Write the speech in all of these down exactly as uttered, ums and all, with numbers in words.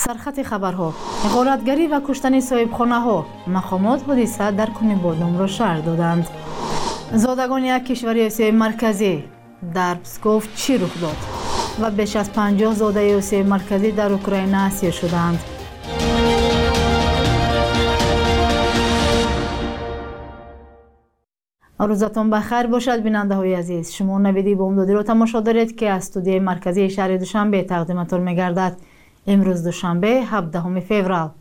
سرخط خبرها غارتگری و کشتن صاحبخانه ها مقامات حادثه در کنی بادام را شرح دادند. زادگان یک کشور آسیای مرکزی در پسکوف چی رخ داد و بیش از پنجاه زاده آسیای مرکزی در اوکراین اسیر شدند. روزتان بخیر باشد بیننده های عزیز. شما نویدی بامدادی را تماشا دارید که از استودیوی مرکزی شهر دوشنبه تقدیمتان می‌گردد. امروز دوشنبه هفدهم فوریه.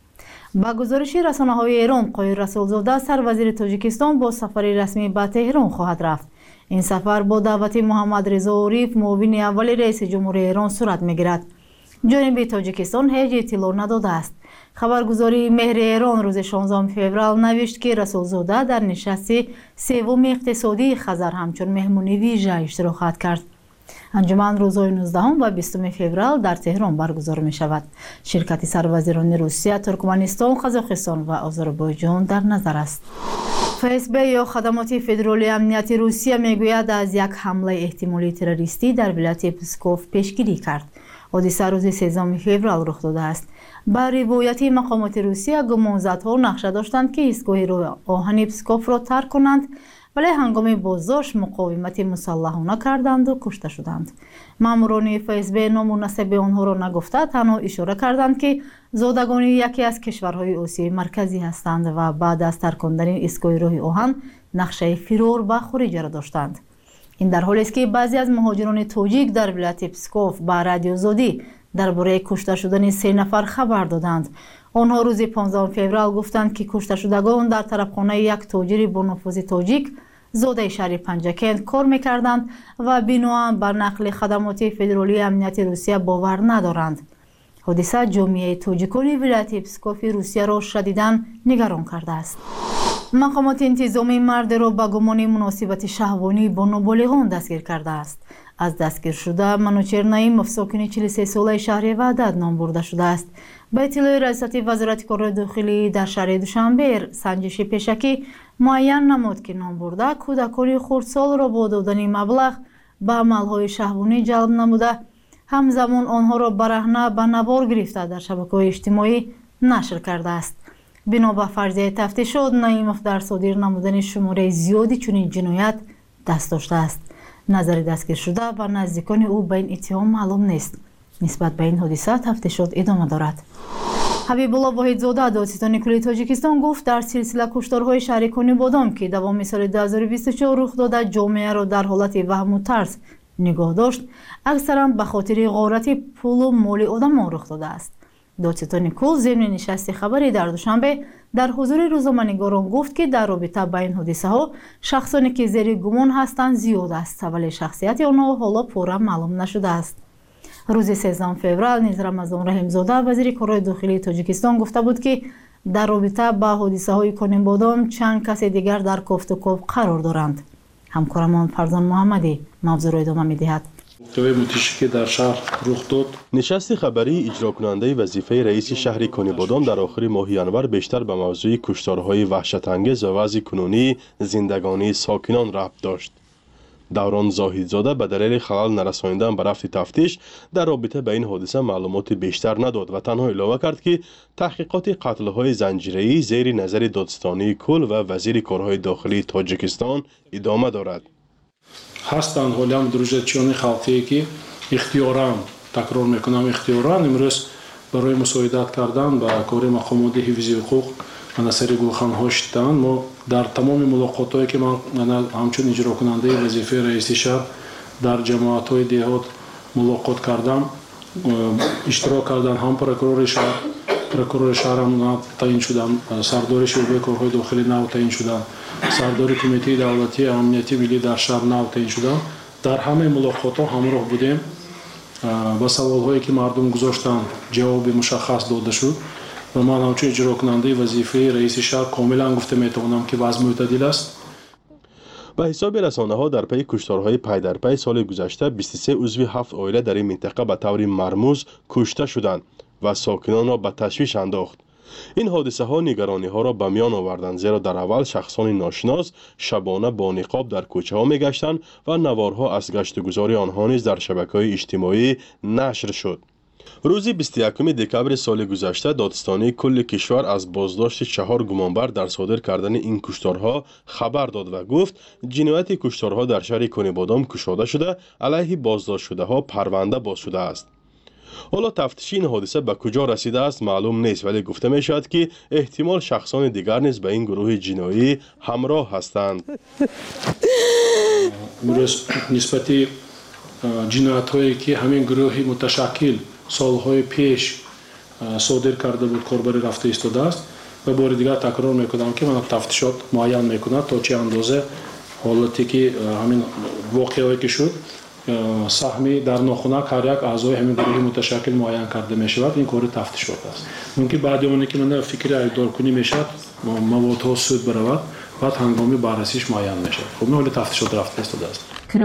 با گزارش رسانه‌های ایران، قایر رسولزاده سروزیر تاجیکستان با سفر رسمی به تهران خواهد رفت. این سفر با دعوت محمد رضا عریف معاون اول رئیس جمهوری ایران صورت می‌گیرد. جانب تاجیکستان هیچ اطلاع نداده است. خبرگزاری مهر ایران روز شانزدهم فوریه نوشت که رسولزاده در نشست سوم اقتصادی خزر همچون مهمانی ویژه اشتراک خواهد کرد. انجمن روزهای نوزدهم و بیستم فوریه در تهران برگزار می شود. شرکت سروزیران روسیه، ترکمنستان، قزاقستان و آذربایجان در نظر است. فسب یا خدمات فدرالی امنیتی روسیه میگوید از یک حمله احتمالی تروریستی در ولایت پسکوف پیشگیری کرد. حادثه روز سوم فوریه رخ داده است. با روایت مقامات روسیه گمانزدها نقشه داشتند که ایستگاه راه آهن پسکوف را ترک کنند، ولی هنگام بازداشت مقاومت مسلحانه کردند و کشته شدند. ماموران فسب نام و نسب آنها را نگفته، تنها اشاره کردند که زادگان یکی از کشورهای آسیای مرکزی هستند و بعد از ترک کردن ایستگاه راه آهن نقشه فرار به خارج را داشتند. این در حالی است که بعضی از مهاجران تاجیک در ولایت پسکوف با رادیو زودی درباره کشته شدن سه نفر خبر دادند. آنها روز پانزدهم فوریه گفتند که کشته شدگان در طرفخانه یک تاجر با نفوذ تاجیک زاده شهر پنجکند کار می‌کردند و بناهن بر نقل خدمات فدرالی امنیتی روسیه باور ندارند. حادثه جامعه تاجیکان ولایت پسکوف روسیه را شدیداً نگران کرده است. مقامات انتظامی مرد را به گمان مناسبت شهوانی با نابالغان دستگیر کرده است. از دستگیر شده منوچهر نعیمov ساکن چهل و سه ساله شهر وحدت نام برده شده است. به اطلاع رئیست وزارت کار داخلی در شهر دوشنبه سنجش پیشکی معین نمود که نام برده کودکان خردسال را با دادن مبلغ به عملهای شهوانی جلب نموده، همزمان آنها را برهنه به نوار گرفته در شبکه‌های اجتماعی نشر کرده است. بنا به فرضیه تفتیشات نعیمov در صادر نمودن شماره زیادی چنین جنایت دست داشته است. نظر دستگیر شده و نزدیکان او به این اتهام معلوم نیست. نسبت به این حادثه تفتیشات ادامه دارد. حبیب الله واحدزاده دادستان کلی تاجیکستان گفت در سلسله کشتارهای شهر کنی بادام که دوام سال دو هزار و بیست و چهار رخ داده جامعه را در حالت وهم و ترس نگاه داشت، اکثرا به خاطر غارت پول و مال آدمان رخ داده است. دادستان کل ضمن نشست خبری در دوشنبه در حضور روزنامه‌نگاران گفت که در رابطه با این حادثه ها شخصانی که زیر گمان هستند زیاد است، ولی شخصیت آنها حالا پورا معلوم نشده است. روز سیزدهم فوریه نیز رمضان رحیمزاده وزیر کار داخلی تاجیکستان گفته بود که در رابطه با حادثه های کنی بادام چند کس دیگر در کوفت و کوف قرار دارند. همکارمان فرزان محمدی موضوع را ادامه می‌دهد. که در شهر رخ داد. نشست خبری اجرا کننده وظیفه رئیس شهر کنی بادام در آخر ماه ینور بیشتر به موضوع کشتارهای وحشت انگیز و وضع کنونی زندگانی ساکنان ربط داشت. دوران زاهدزاده به دلیل خلل نرسانیدن به رفت تفتیش در رابطه با این حادثه معلومات بیشتر نداد و تنها اعلام کرد که تحقیقات قتل‌های زنجیره‌ای زیر نظر دادستانی کل و وزیر کارهای داخلی تاجیکستان ادامه دارد. هستند حالی هم دروژتچیان خلقی که اختیاران تکرار میکنم اختیاران امروز برای مساعدت کردن با کار مقامات حفظی حقوق منصر گلخان‌ها شدند. ما در تمام ملاقات‌هایی که من همچون اجرا کننده وظیفه رئیس شهر در جماعت‌های دهات ملاقات کردم، اشتراک کردن. هم پروکورور شهر پروکورور شهر هم تعیین شدم، سردار شعبه کارهای داخلی نو تعیین شدم، سردار کمیته دولتی امنیتی ملی در شهر نو تعیین شدم. در همه ملاقات‌ها همراه بودیم. با سوال‌هایی که مردم گذاشتند جواب مشخص داده شد و من همچون اجرا کننده وظیفه رئیس شهر کاملا گفته میتوانم که وضع معتدل است. به حساب رسانه‌ها در پی کشتارهای پی در پی سال گذشته بیست و سه عضو هفت عائله در این منطقه به طور مرموز کشته شدند و ساکنان را به تشویش انداخت. این حادثه ها نگرانی ها را به میان آوردند، زیرا در اول شخصان ناشناس شبانه با نقاب در کوچه ها می گشتند و نوارها از گشت و گذار آنها نیز در شبکه‌های اجتماعی نشر شد. روزی بیست و یکم دکبر سال گذشته دادستانی کل کشور از بازداشت چهار گمانبر در صادر کردن این کشتارها خبر داد و گفت جنایت کشتارها در شهر کنیبادام گشوده شده، علیه بازداشت شده ها پرونده باز شده است. حالا تفتیش این حادثه به کجا رسیده است معلوم نیست، ولی گفته می شود که احتمال شخصان دیگر نیز به این گروه جنایی همراه هستند. امروز نسبت جنایت هایی که همین گروه متشکل سالهای پیش صادر کرده بود کاربری رفته ایستاده است و بار دیگر تکرار میکنم که من تفتیشات معین میکند تا چه اندازه حالتی که همین واقعی که شد سهمی در ناخنک هر یک اعضای همین گروه متشکل معین کرده می شود. این کار تفتیشات است. ممکن بعد اون که من فکر ایجاد کنی میشد مواد سود برود بعد هنگامی بررسیش معین میشه. خب نه تفتیشات رفته ایستاده است.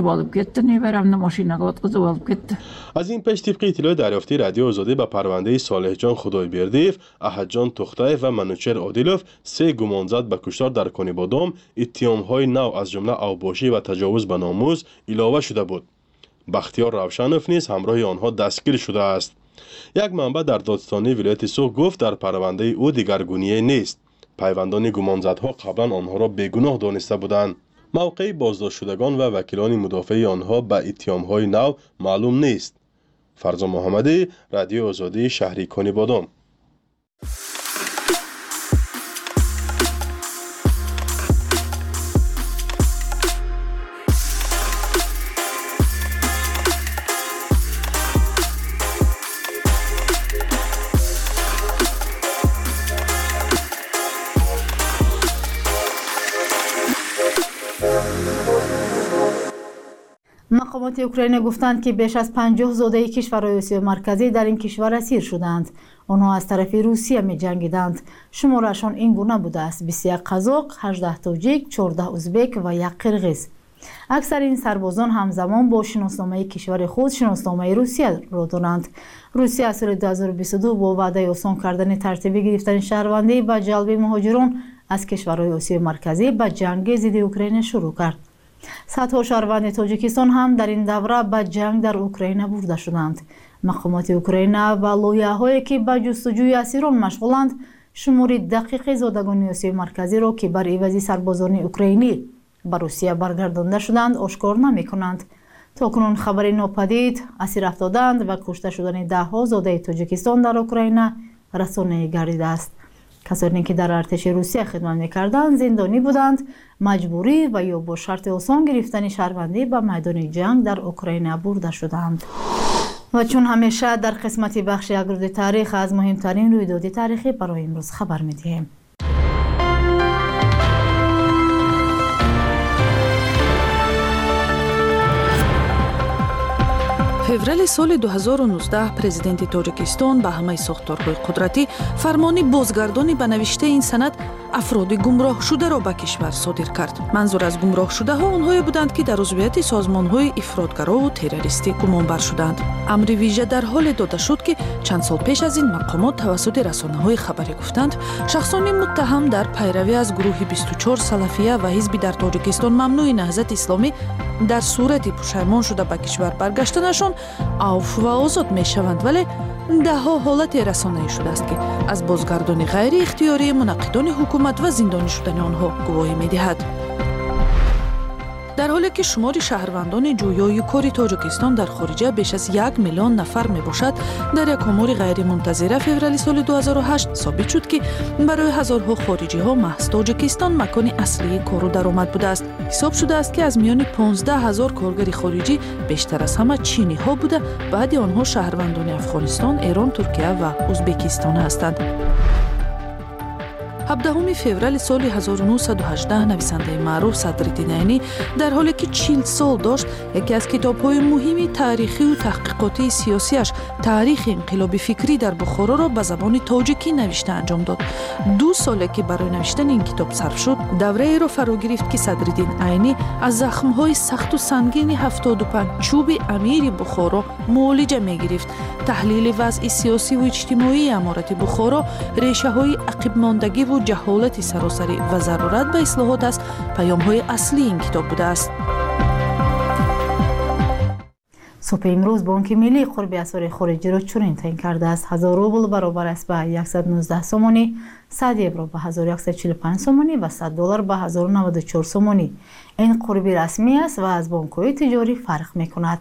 از این پیش طبق اطلاع دریافتی رادیو آزادی به پرونده صالح جان خدایبردیف، احد جان تختایف و منوچهر عادلوف سه گمانزد به کشتار در کنیبادام اتهام‌های نو از جمله اوباشی و تجاوز به ناموس علاوه شده بود. بختیار روشنوف نیز همراه آنها دستگیر شده است. یک منبع در دادستانی ولایت سوخ گفت در پرونده او دیگرگونی نیست. پیوندان گمانزدها قبلا آنها را بیگناه دانسته بودند. موقع بازداشت شدگان و وکیلان مدافع آنها به اتهام‌های نو معلوم نیست. فرزان محمدی، رادیو آزادی، شهر کنیبادام. مقامات اوکراین گفتند که بیش از پنجاه زاده کشورهای آسیای مرکزی در این کشور اسیر شدند. آنها از طرف روسیه می جنگیدند. شمارشان این گونه بوده است: بیست و یک قزاق، هجده تاجیک، چهارده ازبک و یک قرغیز. اکثر این سربازان همزمان با شناسنامه کشور خود شناسنامه روسیه را دارند. روسیه از سال دو هزار و بیست و دو با وعده آسان کردن ترتیبی گرفتن شهروندی و جلب مهاجران از کشورهای آسیای مرکزی به جنگ ضد اوکراین شروع کرد. صدها شهروند تاجیکستان هم در این دوره به جنگ در اوکراین برده شدند. مقامات اوکراین و لایحه‌هایی که به جستجوی اسیران مشغولند شمار دقیق زادگان آسیای مرکزی را که بر عوض سربازان اوکراینی به روسیه برگردانده شدند آشکار نمی‌کنند. تاکنون خبری ناپدید اسیر افتادند و کشته شدن ده‌ها زاده تاجیکستان در اوکراین رسانه‌ای گردیده است. کسانی که در ارتش روسیه خدمت می‌کردند زندانی بودند، مجبوری و یا با شرط آسان گرفتن شهروندی به میدان جنگ در اوکراین برده شدند. و چون همیشه در قسمت بخش یک روز تاریخ از مهمترین رویداد تاریخی برای امروز خبر می‌دهیم. феврали соли ду ҳазору нуздаҳ президенти тоҷикистон ба ҳамаи сохторҳои қудратӣ фармони бозгардони ба навиштаи ин санад афроди гумроҳшударо ба кишвар содир кард. манзур аз гумроҳшудаҳо онҳое буданд ки дар узвияти созмонҳои ифротгарову террористӣ гумонбар шуданд. амри вижа дар ҳоле дода шуд ки чанд сол пеш аз ин мақомот тавассути расонаҳои хабарӣ гуфтанд шахсони муттаҳам дар пайравӣ аз гурӯҳи бисту чор салафия ва ҳизби дар тоҷикистон мамнӯи наҳзати исломӣ дар сурати пушаймон шуда ба кишвар баргаштанашон авф ва озод мешаванд, вале даҳҳо ҳолате расонаӣ шудааст ки аз бозгардони ғайриихтиёрии мунаққидони ҳукумат ва зиндонӣ шудани онҳо гувоҳӣ медиҳад. дар ҳоле ки шумори шаҳрвандони ҷӯёи кори тоҷикистон дар хориҷа беш аз як миллион нафар мебошад, дар як омори ғайримунтазира феврали соли ду ҳазору ҳашт собит шуд ки барои ҳазорҳо хориҷиҳо маҳз тоҷикистон макони аслии кору даромад будааст. ҳисоб шудааст ки аз миёни понздаҳ ҳазор коргари хориҷӣ бештар аз ҳама чиниҳо буда, баъди онҳо шаҳрвандони Афғонистон, Эрон, Туркия ва Узбекистон ҳастанд. ҳабдаҳуми феврали соли ҳазору нуҳсаду ҳаждаҳ нависандаи маъруф Садриддин Айнӣ дар ҳоле ки чил сол дошт, яке аз китобҳои муҳими таърихию таҳқиқотии сиёсиаш таърихи инқилоби фикрӣ дар Бухороро ба забони тоҷикӣ навишта анҷом дод. ду соле ки барои навиштани ин китоб сарф шуд, давраеро фаро гирифт ки Садриддин Айнӣ аз захмҳои сахту сангини ҳафтоду панҷ чӯби амири Бухоро муолиҷа мегирифт. таҳлили вазъи сиёсиву иҷтимоии аморати Бухоро, решаҳои ақибмондагиву ҷаҳолати саросарӣ ва зарурат ба ислоҳот аст паёмҳои аслии ин китоб будааст. صبح امروز بانک ملی قرب اسعار خارجی را چنین تعیین کرده است: هزار روبل برابر است به صد و نوزده سومانی، صد یورو به هزار و صد و چهل و پنج سومانی و صد دلار به هزار و نود و چهار سومانی. این قربی رسمی است و از بانک‌های تجاری فرق می‌کند.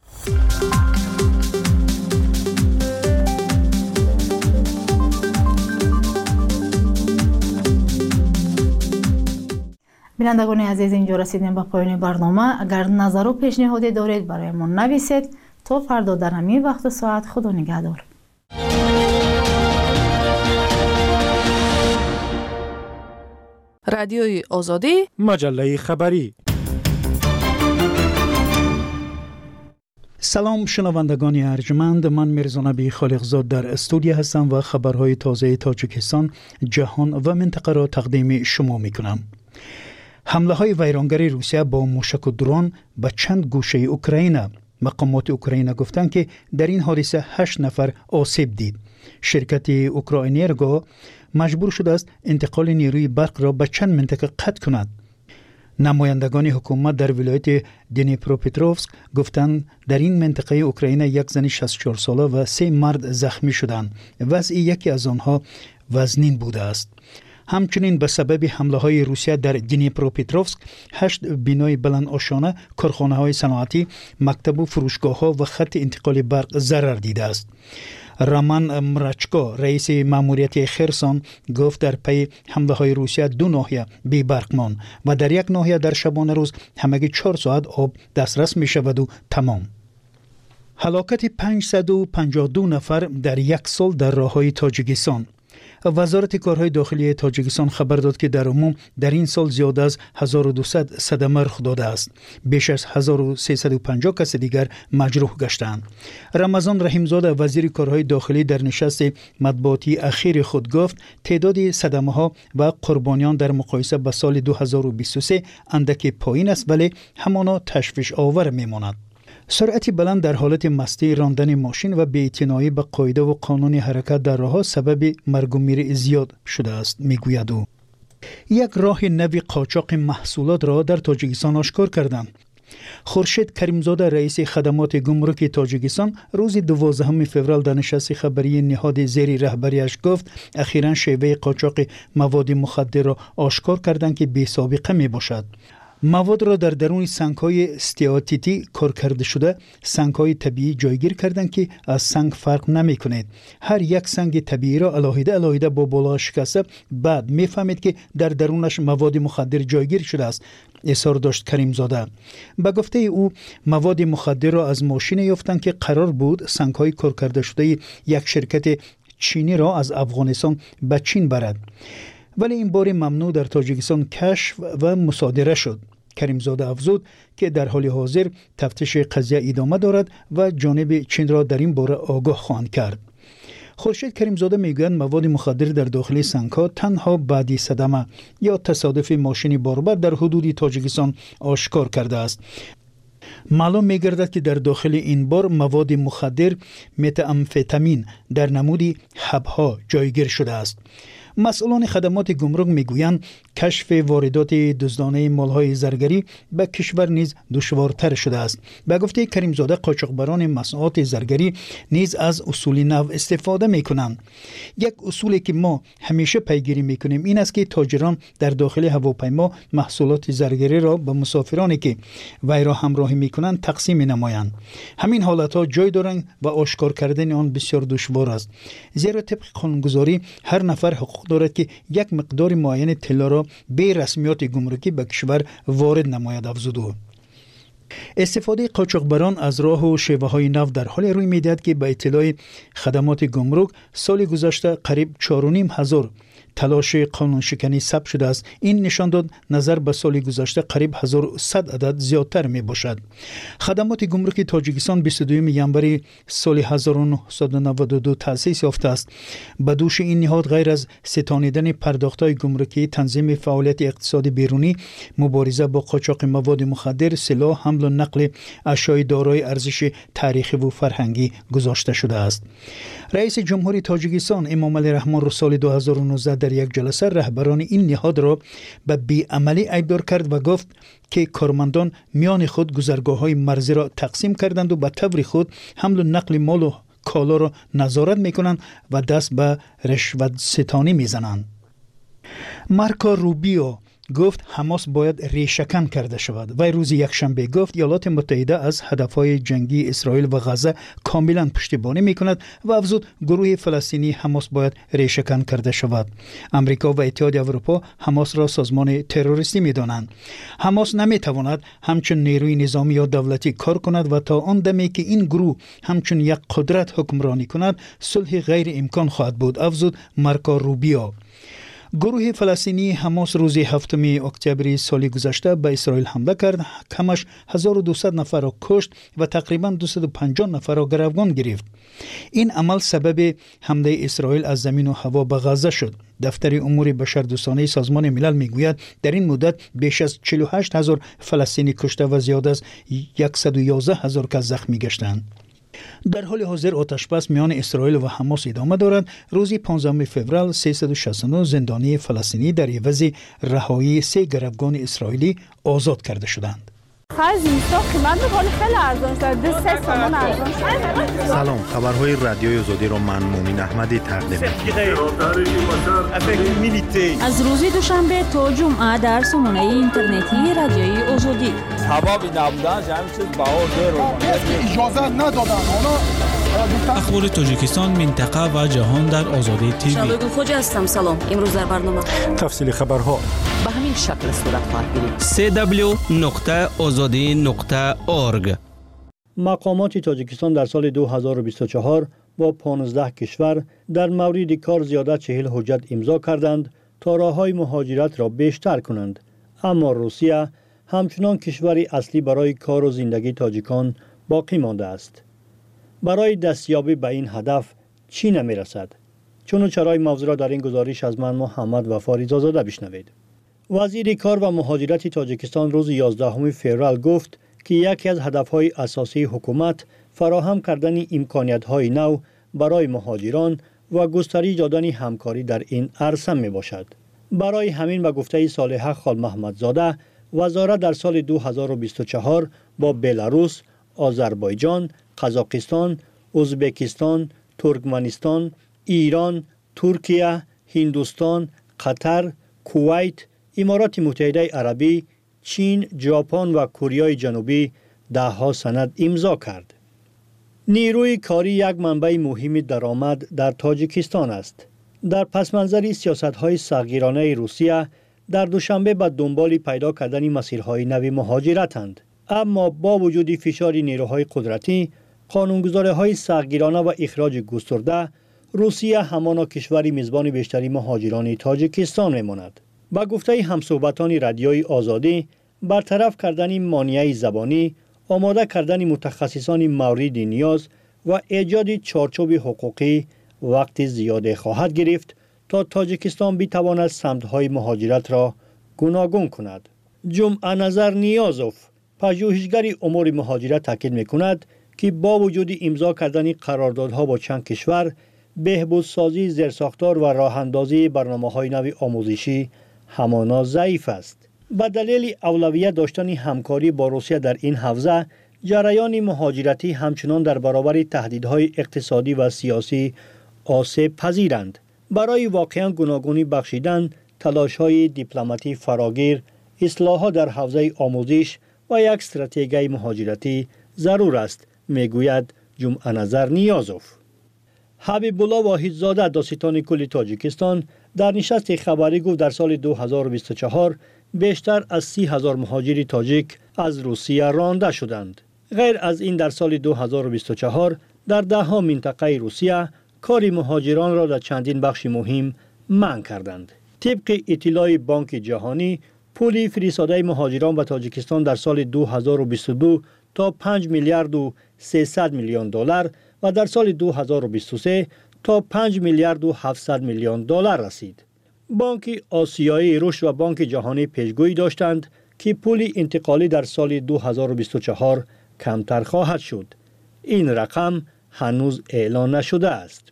بینندگان عزیز، اینجا رسیدیم به پایان برنامه. اگر نظر و پیشنهادی دارید برایمان نویسید. تا فردا در همین وقت و ساعت، خدا نگهدار. رادیوی آزادی، مجله خبری. سلام شنوندگان ارجمند، من میرزا نبی خالقزاد در استودیو هستم و خبرهای تازه تاجیکستان، جهان و منطقه را تقدیم شما میکنم. حمله های ویرانگری روسیه با موشک و درون به چند گوشه اوکراین. مقامات اوکراین گفتند که در این حادثه هشت نفر آسیب دید. شرکت اوکراینرگو مجبور شده است انتقال نیروی برق را به چند منطقه قطع کند. نمایندگان حکومت در ولایت دنیپروپتروفسک گفتند در این منطقه اوکراین یک زن شصت و چهار ساله و سه مرد زخمی شدند. وضع یکی از آنها وزنین بوده است. همچنین به سبب حمله های روسیه در دنیپروپتروفسک هشت بینای بلند آشانه، کارخانه های صنعتی، مکتب و فروشگاه ها و خط انتقال برق ضرر دیده است. رامان مرچکو رئیس ماموریت خرسون گفت در پی حمله های روسیه دو ناحیه بی برق ماند و در یک ناحیه در شبانه روز همگی چهار ساعت آب دسترس می شود و تمام. هلاکت پانصد و پنجاه و دو نفر در یک سال در راههای تاجیکستان. وزارت کارهای داخلی تاجیکستان خبر داد که در عموم در این سال زیاده از هزار و دویست صدمه رخ داده است. بیش از هزار و سیصد و پنجاه کس دیگر مجروح گشتند. رمضان رحیمزاده وزیر کارهای داخلی در نشست مطبوعاتی اخیر خود گفت تعداد صدمه ها و قربانیان در مقایسه با سال دو هزار و بیست و سه اندک پایین است، ولی همانا تشویش آور میماند. سرعت بلند در حالت مستی، راندن ماشین و بی‌اعتنایی به قاعده و قانون حرکت در راه‌ها سبب مرگ و میر زیاد شده است، میگوید او. یک راه نوی قاچاق محصولات را در تاجیکستان آشکار کردند. خورشید کریمزاده رئیس خدمات گمرک تاجیکستان روز دوازدهم فوریه در نشست خبری نهاد زیر رهبریش گفت اخیراً شیوه قاچاق مواد مخدر را آشکار کردند که بی سابقه می باشد. مواد را در درون سنگ‌های استیاتیتی کار کرده شده، سنگ‌های طبیعی جایگیر کردند که از سنگ فرق نمی‌کند. هر یک سنگ طبیعی را علاوه علاوه با بالا شکسته بعد می‌فهمید که در درونش مواد مخدر جایگیر شده است، اظهار داشت کریمزاده. به گفته او مواد مخدر را از ماشین یافتند که قرار بود سنگ‌های کار کرده شده یک شرکت چینی را از افغانستان به چین برد، ولی این بار ممنوع در تاجیکستان کشف و مصادره شد. کریمزاده افزود که در حال حاضر تفتیش قضیه ادامه دارد و جانب چین را در این باره آگاه خواهند کرد. خورشید کریمزاده میگوید مواد مخدر در داخل سنگ‌ها تنها بعدی صدمه یا تصادف ماشین باربر در حدود تاجیکستان آشکار کرده است. معلوم می‌گردد که در داخل این بار مواد مخدر متامفتامین در نمودی حب‌ها جایگیر شده است. مسئولان خدمات گمرک میگویند کشف واردات دزدانه مالهای زرگری به کشور نیز دشوارتر شده است. به گفته کریمزاده قاچاقبران مصنوعات زرگری نیز از اصول نو استفاده میکنند. یک اصولی که ما همیشه پیگیری میکنیم این است که تاجران در داخل هواپیما محصولات زرگری را به مسافرانی که وی را همراهی میکنند تقسیم نمایند. همین حالتها جای دارند و آشکار کردن آن بسیار دشوار است، زیرا طبق قانونگذاری هر نفر حقوق دارد که یک مقدار معین طلا را به رسمیات گمرکی به کشور وارد نماید، افزود او. استفاده قاچاقبران از راه و شیوه های نو در حال روی میدهد که به اطلاع خدمات گمرک سال گذشته قریب چهار و نیم هزار تلاش قانون شکنی ثبت شده است. این نشان داد نظر به سال گذشته قریب هزار و صد عدد زیادتر می باشد. خدمات گمرک تاجیکستان بیست و دوم ژانویه سال هزار و نهصد و نود و دو تأسیس یافته است. به دوش این نهاد غیر از ستانیدن پرداخت‌های گمرکی، تنظیم فعالیت اقتصادی بیرونی، مبارزه با قاچاق مواد مخدر، سلاح، حمل و نقل اشیاء دارای ارزش تاریخی و فرهنگی گذاشته شده است. رئیس جمهوری تاجیکستان امام علی رحمان را سال دو هزار و نوزده در یک جلسه رهبران این نهاد را به بیعملی ایبدار کرد و گفت که کارمندان میان خود گذرگاه‌های مرزی را تقسیم کردند و به طور خود حمل و نقل مال و کالا را نظارت میکنند و دست به رشوت ستانی میزنند. مارکو روبیو گفت حماس باید ریشه‌کن کرده شود. وی روز یکشنبه گفت ایالات متحده از هدفهای جنگی اسرائیل و غزه کاملا پشتیبانی میکند و افزود گروه فلسطینی حماس باید ریشه‌کن کرده شود. امریکا و اتحاد اروپا حماس را سازمان تروریستی میدانند. حماس نمیتواند همچون نیروی نظامی یا دولتی کار کند و تا آن دمی که این گروه همچون یک قدرت حکمرانی کند صلح غیر امکان خواهد بود، افزود مارکو روبیو. گروه فلسطینی حماس روز هفتم اکتبر سال گذشته به اسرائیل حمله کرد، کمش هزار و دویست نفر را کشت و تقریبا دویست و پنجاه نفر را گروگان گرفت. این عمل سبب حمله اسرائیل از زمین و هوا به غزه شد. دفتر امور بشردوستانه سازمان ملل میگوید در این مدت بیش از چهل و هشت هزار فلسطینی کشته و زیاد از صد و یازده هزار کس زخمی گشتند. در حال حاضر آتشبس میان اسرائیل و حماس ادامه دارد. روز پانزدهم فوریه سیصد و شصت و نه زندانی فلسطینی در عوض رهایی سه گروگان اسرائیلی آزاد کرده شدند. سلام، خبرهای رادیوی آزادی را من مومن احمدی تقدیم می‌کنم. از روز دوشنبه تا جمعه در سامانه اینترنتی رادیوی آزادی. حبابی نبودن جمع چیز بهار دیر اجازه ندادن. اخبار تاجیکستان، منطقه و جهان در آزادی تیوی. شبگون خوجا هستم. سلام. امروز در برنامه تفصیل خبرها به همین شکل صورت خواهد گرفت. سی دبلیو نقطه آزادی نقطه اورگ. مقامات تاجیکستان در سال دو هزار و بیست و چهار با پانزده کشور در مورد کار زیاده چهل حجت امضا کردند تا راههای مهاجرت را بیشتر کنند. اما روسیه همچنان کشوری اصلی برای کار و زندگی تاجیکان باقی مانده است. برای دستیابی به این هدف چی نمی رسد؟ چون و چرای موضوع را در این گزارش از من محمد وفا رضازاده بشنوید. وزیر کار و مهاجرت تاجیکستان روز یازدهم فوریه گفت که یکی از هدفهای اساسی حکومت فراهم کردن امکانیت‌های نو برای مهاجران و گسترش دادن همکاری در این عرصه می باشد. برای همین به گفته صالحه خال محمدزاده، وزارت در سال دو هزار و بیست و چهار با بلاروس، آذربایجان، قزاقستان، ازبکستان، ترکمنستان، ایران، ترکیه، هندوستان، قطر، کویت، امارات متحده عربی، چین، ژاپن و کره جنوبی ده ها سند امضا کرد. نیروی کاری یک منبع مهم درآمد در تاجیکستان است. در پس منظر سیاست‌های سختگیرانه روسیه در دوشنبه به دنبال پیدا کردن مسیرهای نوی مهاجرتند. اما با وجود فشار نیروهای قدرتی، قانونگذاری‌های سختگیرانه و اخراج گسترده، روسیه همانا کشوری میزبان بیشتری مهاجران تاجیکستان میماند. با گفته همصحبتان رادیوی آزادی، برطرف کردن مانع زبانی، آماده کردن متخصصان مورد نیاز و ایجاد چارچوب حقوقی وقت زیاده خواهد گرفت تا تاجیکستان بتواند سمت‌های مهاجرت را گوناگون کند. جمعه نظر نیازوف، پژوهشگر امور مهاجرت تاکید می‌کند که با وجود امضا کردن قراردادها با چند کشور، بهبودسازی زیرساختار و راه‌اندازی برنامه‌های نوی آموزشی همانا ضعیف است. به دلیل اولویت داشتن همکاری با روسیه در این حوزه، جریان مهاجرتی همچنان در برابر تهدیدهای اقتصادی و سیاسی آسیب پذیرند. برای واقعاً گوناگونی بخشیدن، تلاش‌های دیپلماتی فراگیر، اصلاحات در حوزه آموزش و یک استراتژی مهاجرتی ضرور است، میگوید جمعه نظر نیازوف. حبیب الله واحدزاده، داستان کل تاجیکستان، در نشست خبری گفت در سال دو هزار و بیست و چهار بیشتر از سی هزار مهاجر تاجیک از روسیه رانده شدند. غیر از این در سال دو هزار و بیست و چهار در ده ها منطقه روسیه کار مهاجران را در چندین بخش مهم منع کردند. طبق اطلاع بانک جهانی، پول فرستاده مهاجران به تاجیکستان در سال دو هزار و بیست و دو تا پنج میلیارد و سیصد میلیون دلار و در سال دو هزار و بیست و سه تا پنج میلیارد و هفتصد میلیون دلار رسید. بانک آسیایی رشد و بانک جهانی پیشگویی داشتند که پول انتقالی در سال دو هزار و بیست و چهار کمتر خواهد شد. این رقم هنوز اعلان نشده است.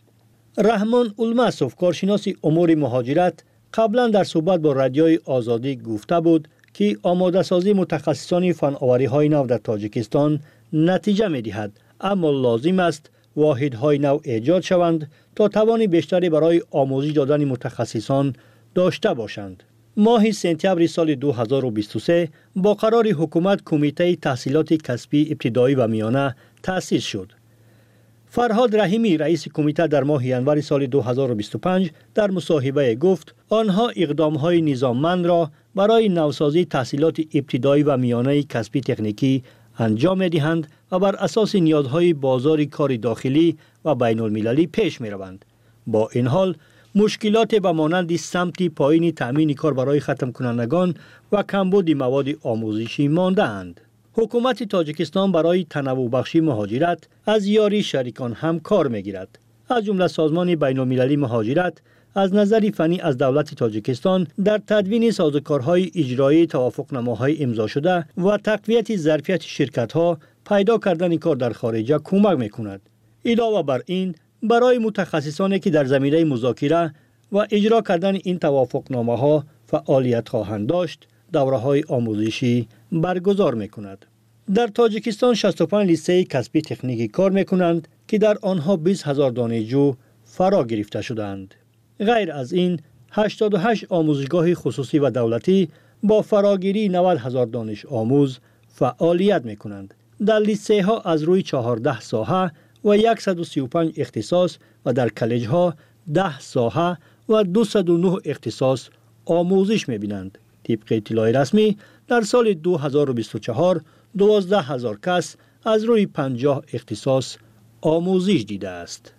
رحمان الماسوف کارشناس امور مهاجرت قبلا در صحبت با رادیوی آزادی گفته بود که آماده سازی متخصصان فناوری های نو در تاجیکستان نتیجه می دهد، اما لازم است واحدهای نو ایجاد شوند تا توان بیشتری برای آموزش دادن متخصصان داشته باشند. ماه سپتامبر سال دو هزار و بیست و سه با قرار حکومت کمیته تحصیلات کسبی ابتدایی و میانه تأسیس شد. فرهاد رحیمی رئیس کمیته در ماه ژانویه سال دو هزار و بیست و پنج در مصاحبه گفت آنها اقدام‌های نظاممند را برای نوسازی تحصیلات ابتدایی و میانه کسبی تکنیکی انجام می‌دهند و بر اساس نیازهای بازار کار داخلی و بین المللی پیش می‌روند. با این حال مشکلات به مانند سمت پایین تأمین کار برای ختم کنندگان و کمبود مواد آموزشی مانده اند. حکومت تاجیکستان برای تنوع بخشی مهاجرت از یاری شریکان هم کار می‌گیرد. از جمله سازمان بین المللی مهاجرت از نظر فنی از دولت تاجیکستان در تدوین سازوکارهای اجرایی توافقنامه‌های امضا شده و تقویت ظرفیت شرکت‌ها پیدا کردن کار در خارج کمک می‌کند. علاوه بر این برای متخصصانی که در زمینه مذاکره و اجرا کردن این توافقنامه‌ها فعالیت خواهند داشت، دوره‌های آموزشی برگزار می‌کند. در تاجیکستان شصت و پنج لیسه کسبی تکنیکی کار می‌کنند که در آنها بیست هزار دانشجو فرا گرفته شدند. غیر از این هشتاد و هشت آموزشگاه خصوصی و دولتی با فراگیری نود هزار دانش آموز فعالیت می‌کنند. در لیسه ها از روی چهارده ساحه و صد و سی و پنج اختصاص و در کالج ها ده ساحه و دویست و نه اختصاص آموزش می‌بینند. طبق اطلاع رسمی در سال دو هزار و بیست و چهار دوازده هزار کس از روی پنجاه اختصاص آموزش دیده است.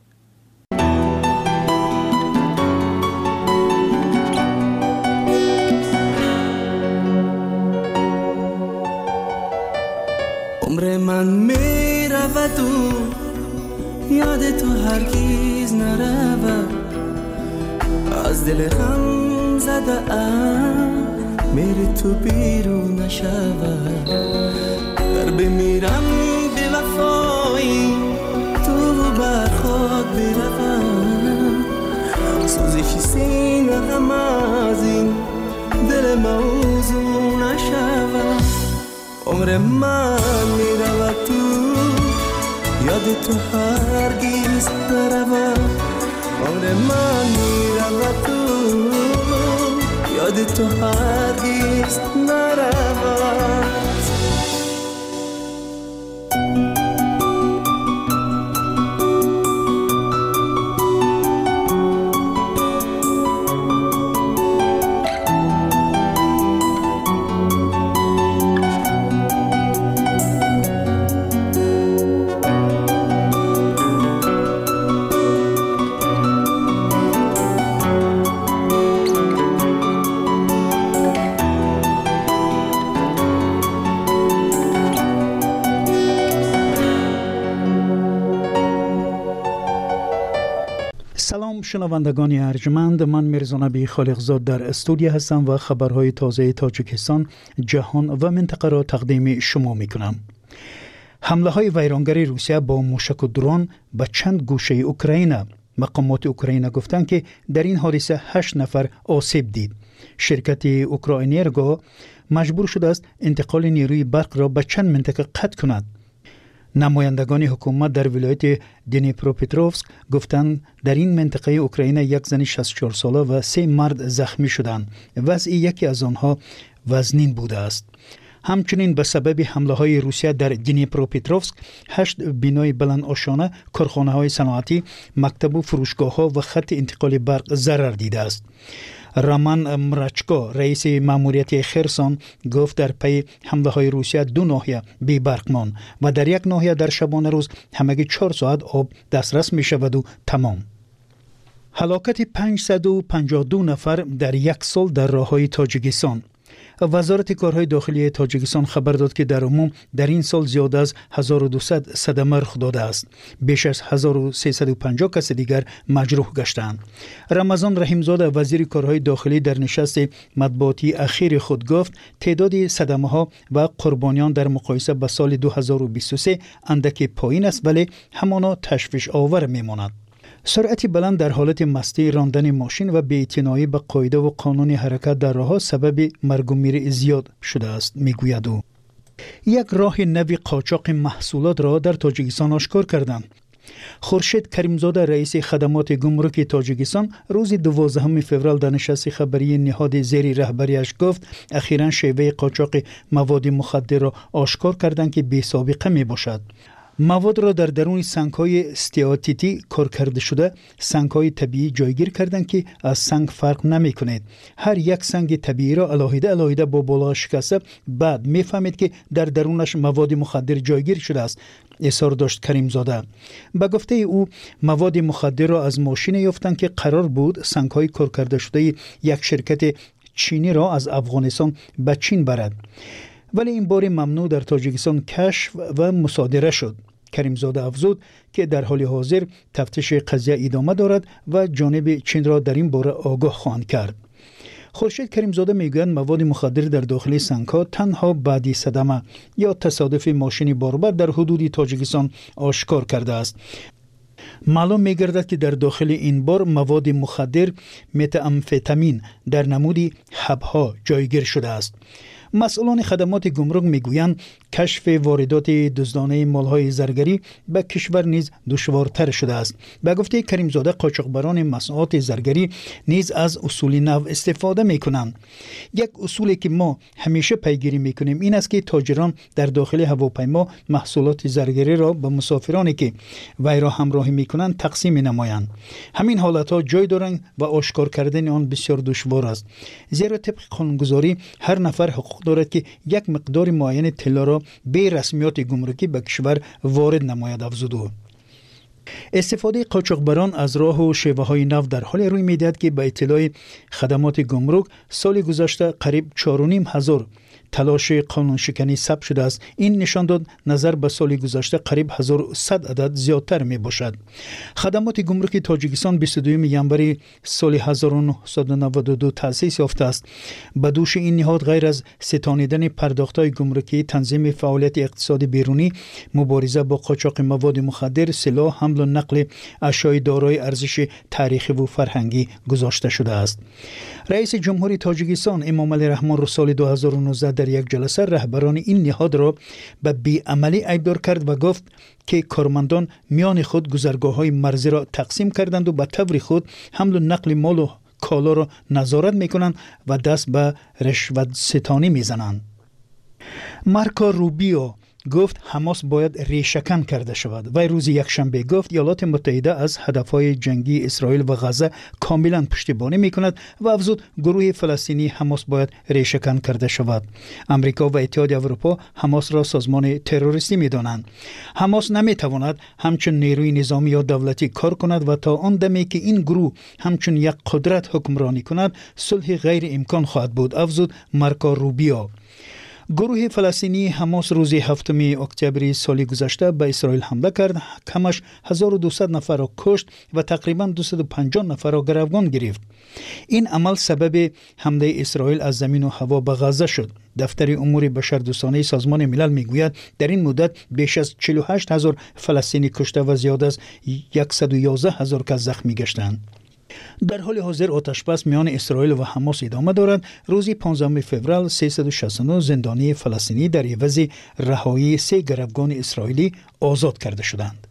عمر من می رود و یاد تو هرگیز نرود، از دل غم زده ام میری تو بیرون نشود. در بمیرم به وفایی تو بر خود بروم، سوزشی سینه غم از این دل موضوع نشود. عمر من میرود تو یاد تو هرگیز نرود. عمر من میرود تو یاد تو هرگیز نرود. سلام شنوندگان ارجمند، من میرزا نبی خالقزاد در استودیو هستم و خبرهای تازه تاجیکستان، جهان و منطقه را تقدیم شما می کنم. حمله های ویرانگری روسیه با موشک و درون به چند گوشه اوکراین. مقامات اوکراین گفتند که در این حادثه هشت نفر آسیب دید. شرکت اوکراینرگو مجبور شده است انتقال نیروی برق را به چند منطقه قطع کند. نمایندگان حکومت در ولایت دنیپروپتروفسک گفتند در این منطقه اوکراین یک زن شصت و چهار ساله و سه مرد زخمی شدند. وضع یکی از آنها وزنین بوده است. همچنین به سبب حمله های روسیه در دنیپروپتروفسک هشت بنای بلند آشانه، کارخانه های صنعتی، مکتب و فروشگاه ها و خط انتقال برق ضرر دیده است. رامان مرچکو رئیس ماموریت خرسون گفت در پی حمله های روسیه دو ناحیه بی برق ماند و در یک ناحیه در شبانه روز همگی چهار ساعت آب دسترس می شود و تمام. هلاکت پانصد و پنجاه و دو نفر در یک سال در راههای تاجیکستان. وزارت کارهای داخلی تاجیکستان خبر داد که در عموم در این سال زیاد از هزار و دویست صدمه رخ داده است. بیش از هزار و سیصد و پنجاه کس دیگر مجروح گشتند. رمضان رحیمزاده وزیر کارهای داخلی در نشست مطبوعاتی اخیر خود گفت تعداد صدمه ها و قربانیان در مقایسه با سال دو هزار و بیست و سه اندک پایین است، ولی همانا تشویش آور میماند. سرعت بلند در حالت مستی، راندن ماشین و بی‌اعتنایی به قاعده و قانون حرکت در راه‌ها سبب مرگ و میر زیاد شده است، میگوید او. یک راه نوی قاچاق محصولات را در تاجیکستان آشکار کردند. خورشید کریمزاده رئیس خدمات گمرک تاجیکستان روز دوازدهم فوریه در نشست خبری نهاد زیر رهبریش گفت اخیراً شیوه قاچاق مواد مخدر را آشکار کردند که بی سابقه می باشد. مواد را در درون سنگ‌های استیاتیتی کار کرده شده سنگ‌های طبیعی جایگیر کردند که از سنگ فرق نمی‌کند. هر یک سنگ طبیعی را علاوه علاوه با بالا شکسته بعد می‌فهمید که در درونش مواد مخدر جایگیر شده است. اظهار داشت کریمزاده. به گفته او مواد مخدر را از ماشین یافتند که قرار بود سنگ‌های کار کرده شده یک شرکت چینی را از افغانستان به چین برد. ولی این بار ممنوع در تاجیکستان کشف و مصادره شد. کریمزاده افزود که در حال حاضر تفتیش قضیه ادامه دارد و جانب چین را در این باره آگاه خواهند کرد. خورشید کریمزاده میگوید مواد مخدر در داخل سنگ‌ها تنها بعدی صدمه یا تصادف ماشین باربر در حدود تاجیکستان آشکار کرده است. معلوم می‌گردد که در داخل این بار مواد مخدر متامفتامین در نمودی حب‌ها جایگیر شده است. مسئولان خدمات گمرک میگویند کشف واردات دزدانه مالهای زرگری به کشور نیز دشوارتر شده است. به گفته کریمزاده قاچاقبران مصنوعات زرگری نیز از اصول نو استفاده میکنند. یک اصولی که ما همیشه پیگیری میکنیم این است که تاجران در داخل هواپیما محصولات زرگری را به مسافرانی که وی را همراهی میکنند تقسیم نمایند. همین حالتها جای دارند و آشکار کردن آن بسیار دشوار است. زیرا طبق قانونگذاری هر نفر حقوق دارد که یک مقدار معین طلا را به رسمیات گمرکی به کشور وارد نماید، افزود او. استفاده قاچاقبران از راه و شیوه های نو در حال روی میدهد که به اطلاع خدمات گمرک سال گذشته قریب چهار و نیم هزار تلاش قانون شکنی ثبت شده است. این نشان داد نظر به سال گذشته قریب هزار و صد عدد زیادتر می باشد. خدمات گمرک تاجیکستان بیست و دوم ژانویه سال هزار و نهصد و نود و دو تأسیس یافته است. به دوش این نهاد غیر از ستانیدن پرداخت‌های گمرکی، تنظیم فعالیت اقتصادی بیرونی، مبارزه با قاچاق مواد مخدر، سلاح، حمل و نقل اشیاء دارای ارزش تاریخی و فرهنگی گذاشته شده است. رئیس جمهوری تاجیکستان امام علی رحمان رو سال دو هزار و نوزده در یک جلسه رهبران این نهاد را به بی‌عملی ایبدار کرد و گفت که کارمندان میان خود گذرگاه‌های مرزی را تقسیم کردند و به طور خود حمل و نقل مال و کالا را نظارت می‌کنند و دست به رشوت ستانی می‌زنند. مارکو روبیو گفت حماس باید ریشه‌کن کرده شود. وی روز یکشنبه گفت ایالات متحده از هدفهای جنگی اسرائیل و غزه کاملا پشتیبانی میکند و افزود گروه فلسطینی حماس باید ریشه‌کن کرده شود. امریکا و اتحاد اروپا حماس را سازمان تروریستی میدانند. حماس نمیتواند همچون نیروی نظامی یا دولتی کار کند و تا آن دمی که این گروه همچون یک قدرت حکمرانی کند صلح غیر امکان خواهد بود، افزود مارکو روبیو. گروه فلسطینی حماس روز هفتم اکتبر سال گذشته به اسرائیل حمله کرد، کمش هزار و دویست نفر را کشت و تقریبا دویست و پنجاه نفر را گروگان گرفت. این عمل سبب حمله اسرائیل از زمین و هوا به غزه شد. دفتر امور بشردوستانه سازمان ملل میگوید در این مدت بیش از چهل و هشت هزار فلسطینی کشته و زیاد از صد و یازده هزار کس زخمی گشتند. در حال حاضر آتشبس میان اسرائیل و حماس ادامه دارد. روز پانزدهم فوریه سیصد و شصت و نه زندانی فلسطینی در عوض رهایی سه گروگان اسرائیلی آزاد کرده شدند.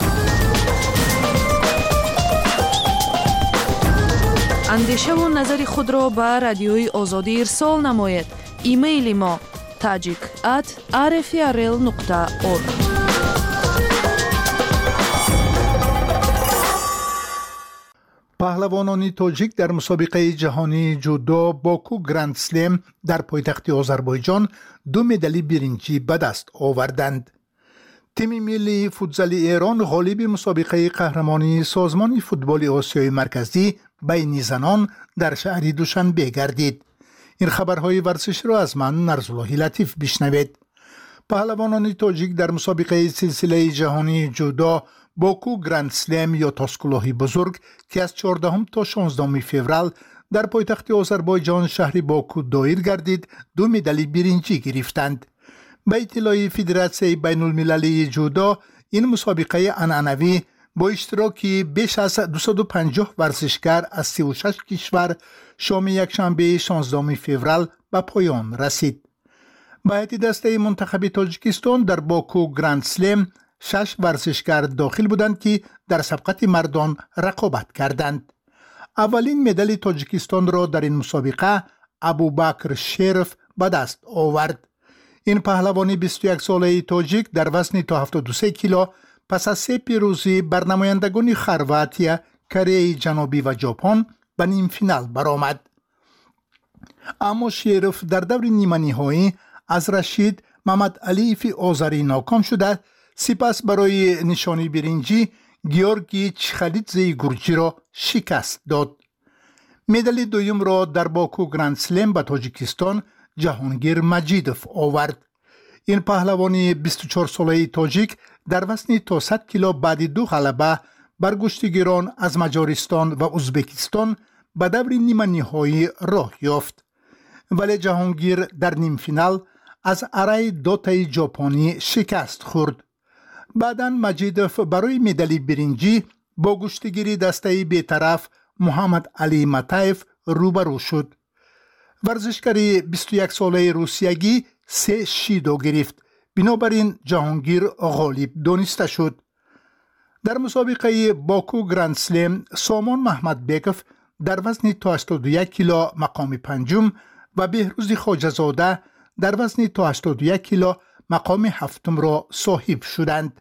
اندیشه و نظر خود را به رادیوی آزادی ارسال نماید. ایمیل ما tajik at r f r l nokta org. پهلوانان تاجیک در مسابقه جهانی جودو باکو گرند سلم در پایتخت آذربایجان دو مدال برنجی به دست آوردند. تیم ملی فوتزال ایران غالب مسابقه قهرمانی سازمان فوتبال آسیای مرکزی بین زنان در شهر دوشنبه گردید. این خبرهای ورزشی را از من نرزالله لطیف بشنوید. پهلوانان تاجیک در مسابقه سلسله جهانی جودو باکو گرند سلم یا تاسکلاهی بزرگ که از چهاردهم تا شانزدهم فوریه در پایتخت آذربایجان شهر باکو دایر گردید دو مدال برنجی گرفتند. به اطلاع فدراسیون بین المللی جودو این مسابقه عنعنوی با اشتراک بیش از دویست و پنجاه ورزشکار از سی و شش کشور شام یکشنبه شانزدهم فوریه به پایان رسید. به هیئت دسته منتخب تاجیکستان در باکو گرند سلم شش ورزشکار داخل بودند که در سبقت مردان رقابت کردند. اولین مدال تاجیکستان را در این مسابقه ابوبکر شرف به دست آورد. این پهلوان بیست و یک ساله تاجیک در وزن تا هفتاد و سه کیلو پس از سه پیروزی بر نمایندگان خرواتیا، کره جنوبی و ژاپن به نیم فینال برآمد. اما شرف در دور نیمه نهایی از رشید محمد علیف آذری ناکام شده، سپس برای نشانی برنجی گیورگی چخلیدزه گورجی را شکست داد. مدال دوم را در باکو گرند سلم به تاجیکستان جهانگیر مجیدوف آورد. این پهلوان بیست و چهار ساله تاجیک در وزن تا صد کیلو بعد دو غلبه بر گشتگیران از مجارستان و ازبکستان به دور نیمه نهایی راه یافت، ولی جهانگیر در نیم فینال از ارای دوتای ژاپنی شکست خورد. بعداً مجیدوف برای مدال برنجی با گشتگیری دسته بی‌طرف محمد علی متایف روبرو شد. ورزشکار بیست و یک ساله روسیگی سه شیدو گرفت، بنابراین جهانگیر غالب دانسته شد. در مسابقه باکو گرند سلم سامان محمد بیکف در وزن تا هشتاد و یک کیلو مقام پنجم و بهروز خواجه‌زاده در وزن تا هشتاد و یک کیلو مقام هفتم را صاحب شدند.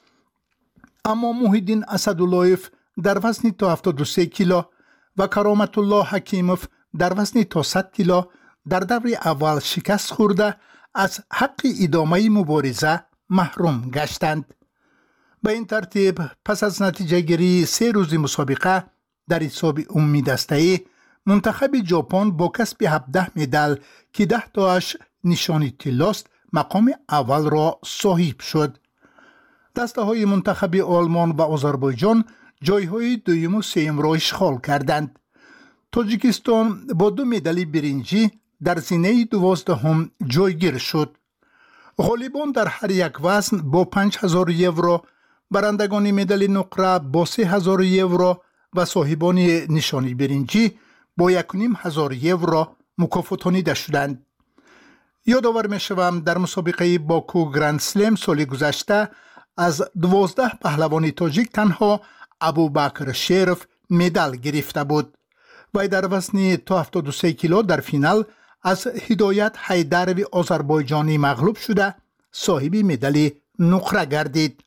اما محیدین اسداللهیف در وزن تا هفتاد و سه کیلو و کرامت الله حکیموف در وزن تا صد کیلو در دور اول شکست خورده از حق ادامه مبارزه محروم گشتند. به این ترتیب پس از نتیجه گیری سه روز مسابقه در حساب عمومی دسته‌ای منتخب ژاپن با کسب هفده مدال که ده تاش نشانی طلاست مقام اول را صاحب شد. دسته های منتخب آلمان و آذربایجان جای های دوم و سوم را اشغال کردند. تاجیکستان با دو مدال برنجی در زینه دوازدهم جایگیر شد. غالبان در هر یک وزن با پنج هزار یورو، برندگان مدال نقره با سه هزار یورو و صاحبان نشانی برنجی با یک و نیم هزار یورو مکافاتانیده شدند. یادآور می‌شوم در مسابقه باکو گرند سلم سال گذشته از دوازده پهلوان تاجیک تنها ابوبکر شرف مدال گرفته بود و در وزن تا هفتاد و سه کیلو در فینال از هدایت حیدروی آذربایجانی مغلوب شده صاحب مدال نقره گردید.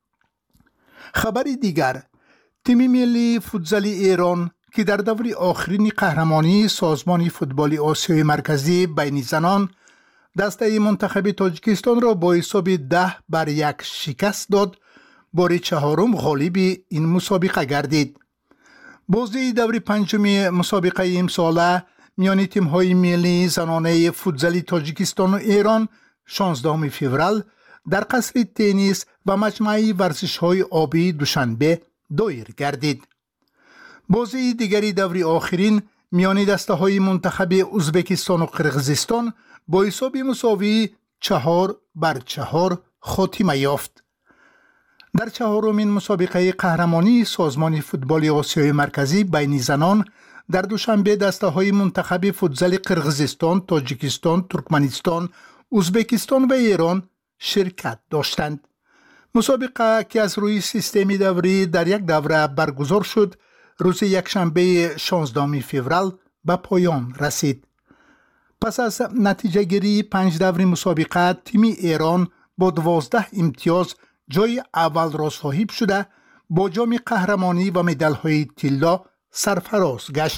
خبر دیگر، تیم ملی فوتبال ایران که در دور آخرین قهرمانی سازمان فوتبال آسیای مرکزی بین زنان دسته منتخب تاجیکستان را با حساب ده بر یک شکست داد، بار چهارم غالب این مسابقه گردید. بازی دور پنجم مسابقه امساله میان تیم‌های ملی زنانه فوتبال تاجیکستان و ایران شانزدهم فوریه در قصر تنیس و مجمع ورزش‌های آبی دوشنبه دایر گردید. بازی دیگری دور آخرین میان دسته‌های منتخب ازبکستان و قرقیزستان با حساب مساوی چهار بر چهار خاتمه یافت. در چهارمین مسابقه قهرمانی سازمان فوتبال آسیای مرکزی بین زنان در دوشنبه دسته‌های منتخب فوتبال قرقیزستان، تاجیکستان، ترکمنستان، ازبکستان و ایران شرکت داشتند. مسابقه که از روی سیستمی دوری در یک دوره برگزار شد، روز یکشنبه شانزدهم فوریه به پایان رسید. پس از نتیجه گیری پنج دور مسابقه تیم ایران با دوازده امتیاز جای اول را صاحب شده با جام قهرمانی و مدال‌های طلا سرفراز گشت.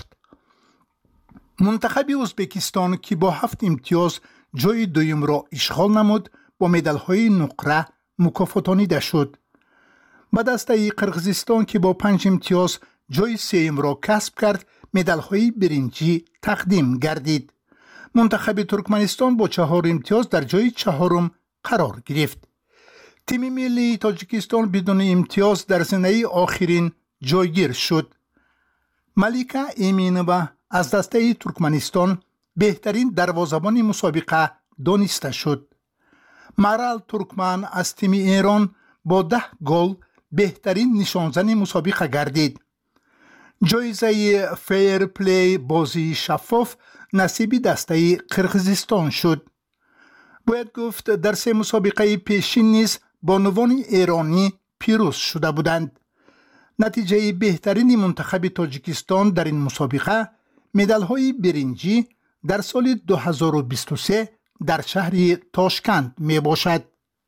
منتخب ازبکستان که با هفت امتیاز جای دوم را اشغال نمود با مدال‌های نقره مکافاتانیده شد. به دسته قرقیزستان که با پنج امتیاز جای سوم را کسب کرد مدال‌های برنجی تقدیم گردید. منتخب ترکمنستان با چهار امتیاز در جای چهارم قرار گرفت. تیم ملی تاجیکستان بدون امتیاز در زینه آخرین جایگیر شد. ملیکا ایمینووا از دسته ترکمنستان بهترین دروازه‌بان مسابقه دانسته شد. مرال ترکمن از تیم ایران با ده گل بهترین نشانزن مسابقه گردید. جایزه فیر پلی بازی شفاف نصیب دسته قرقیزستان شد. باید گفت در سه مسابقه پیشین نیز بانوان ایرانی پیروز شده بودند. نتیجه بهترین منتخب تاجیکستان در این مسابقه مدال های برنجی در سال دو هزار و بیست و سه در شهر تاشکند می باشد.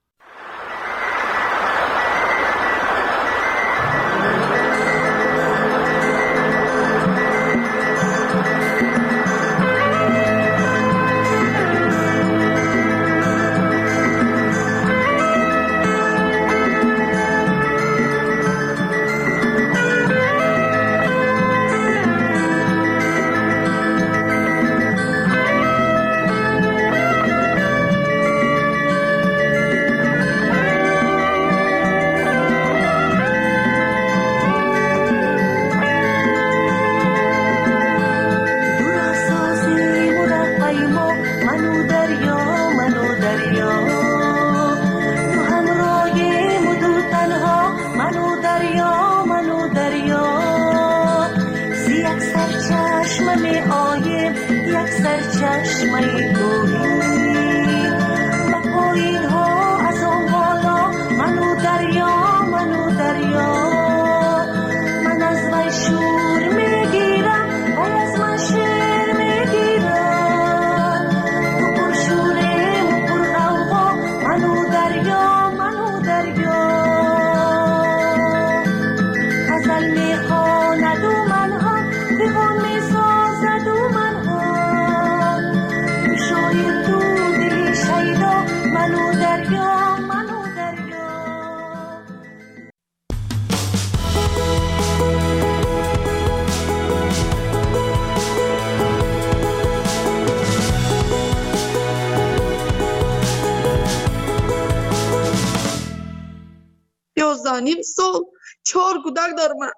ним сол чор кудак дорам.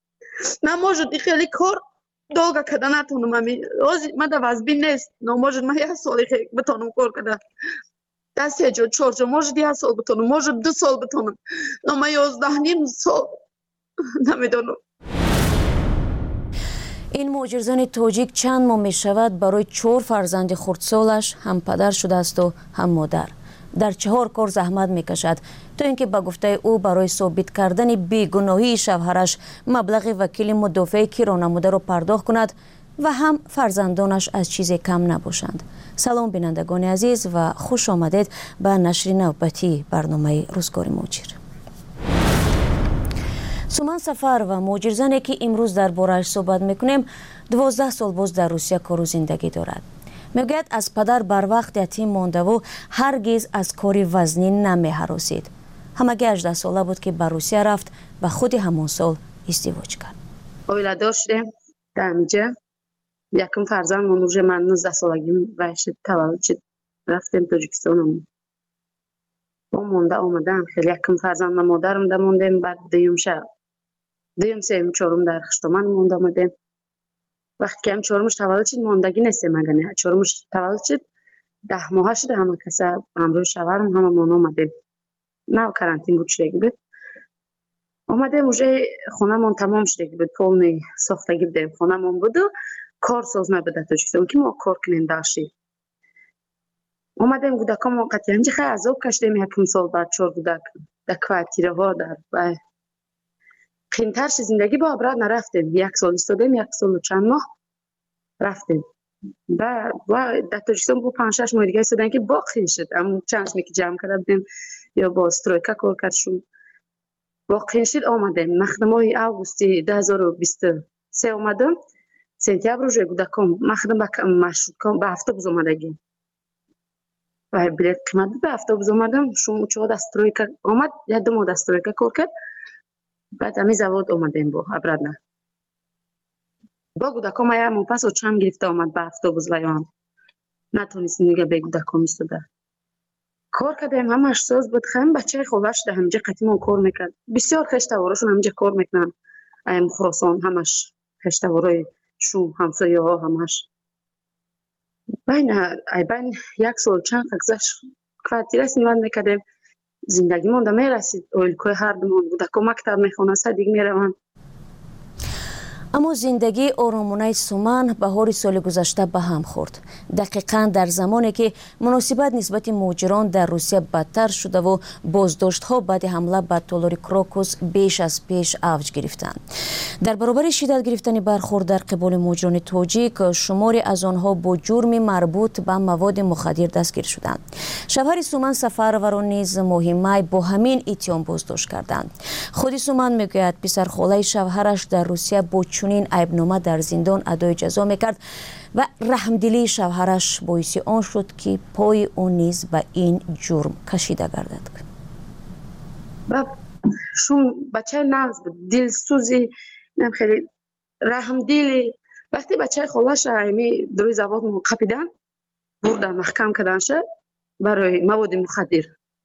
Не може ти хели кор долга када натонум ами рози мада вазби нест, но може ма я соли хе бетонум кор када. Да сеҷо чорҷо може ди я сол бетонум, може ду сол бетонум. Но ма ёздаҳ ним сол намедонам. این مهاجرزن تاجیک چند ماه می شود برای چهار فرزند خردسالش هم پدر شده است و هم مادر. در چهار کار زحمت می کشد تا اینکه به گفته او برای ثابت کردن بیگناهی شوهرش مبلغ وکیل مدافع کیرانموده را پرداخت کند و هم فرزندانش از چیزی کم نباشند. سلام بینندگان عزیز و خوش آمدید به نشر نوبتی برنامه روزگار مهاجر. سومن سفر و مهاجرزنی که امروز در بارش صحبت میکنیم دوازده سال باز در روسیه کار و زندگی دارد. میگوید از پدر بر وقت یتیم مانده و هرگز از کاری وزنی نمی‌هراسید. همگی هجده ساله بود که به روسیه رفت و خود همون سال ازدواج کرد. اویلا داشتیم در اینجا یکم فرزند منوژه من نوزده سالگیم و شد تولد شد رفتیم تاجیکستان. با مونده آمدم خیلی یکم فرزند مادرم در موندیم بعد دیوم شد. دیوم سیم چهارم در خشتمان مونده آمدیم. وقتی که هم چهارمش تولد شد ماندگی نیستیم مگه چهارمش تولد شد ده ماه شد همه کسی همراه شوهرم همه مون آمدیم. نه کرانتین بود شدگی بود. آمدیم اوجه خونه من تمام شدگی بود پولنی ساختگی بودیم خونه من بود و کار ساز نبوده تاجیکستان که ما کار کنیم داشتیم. آمدیم گودکام وقتی همچه خیلی عذاب کشیدیم یکم سال بعد چهار گودک در کوارتیره ها در و قیمترش زندگی با ابراد نرفتیم یک سال استادیم یک سال و چند ماه رفتیم و و در تاجیکستان با پنج شش ماه دیگه استادن که باقی شد اما چند که جمع کرده بودیم یا با استرویکا کار کردشون باقی شد آمدیم مخدمای اوگوستی دو هزار و بیست و سه آمدم سنتیابر روزه گودکام مخدم با مشروط کام با اتوبوس آمدگیم و بلیط قیمت به اتوبوس آمدم شون چهار استرویکا آمد یا دو ماه استرویکا کار کرد بعد همی زواد آمدیم با ابراد نه با گودکام یا من پس و چند گرفته آمد به اتوبوس و یا نتونستیم دیگه به گودکام ایستاده کار کردیم همش ساز بود خیلی بچه خوبش ده همینجا قطعی کار میکرد بسیار خشتواراشون همینجا کار میکنن ایم خراسان همش خشتوارای شوم همسایه ها همش بین ای بین یک سال چند گذشت کوارتیره سنوان میکردیم زندگی مونده میرسید اویلکوی هر دومون بوده که مکتب میخونه صدیق میروند. اما زندگی آرامانه سومن بهار سال گذشته به هم خورد. دقیقاً در زمانی که مناسبت نسبت مهاجران در روسیه بدتر شده و بازداشت‌ها بعد حمله به تالار کراکوس بیش از پیش اوج گرفتند. در برابر شدت گرفتن برخورد در قبال مهاجران تاجیک، شماری از آنها با جرم مربوط به مواد مخدر دستگیر شدند. شوهر سومن سفروران نیز مهمه با همین اتهام بازداشت کردند. خود سومن میگوید پسرخاله شوهرش در روسیه با چنین عیبنامه در زندان ادای جزا میکرد و رحمدلی شوهرش باعث آن شد که پای او نیز به این جرم کشیده گردد. و شون بچه نغز بود، دلسوزی، نم خیلی رحمدلی. وقتی بچه خالش همی دروی زواد قپیدن بردن محکم کردن شد برای مواد مخدر.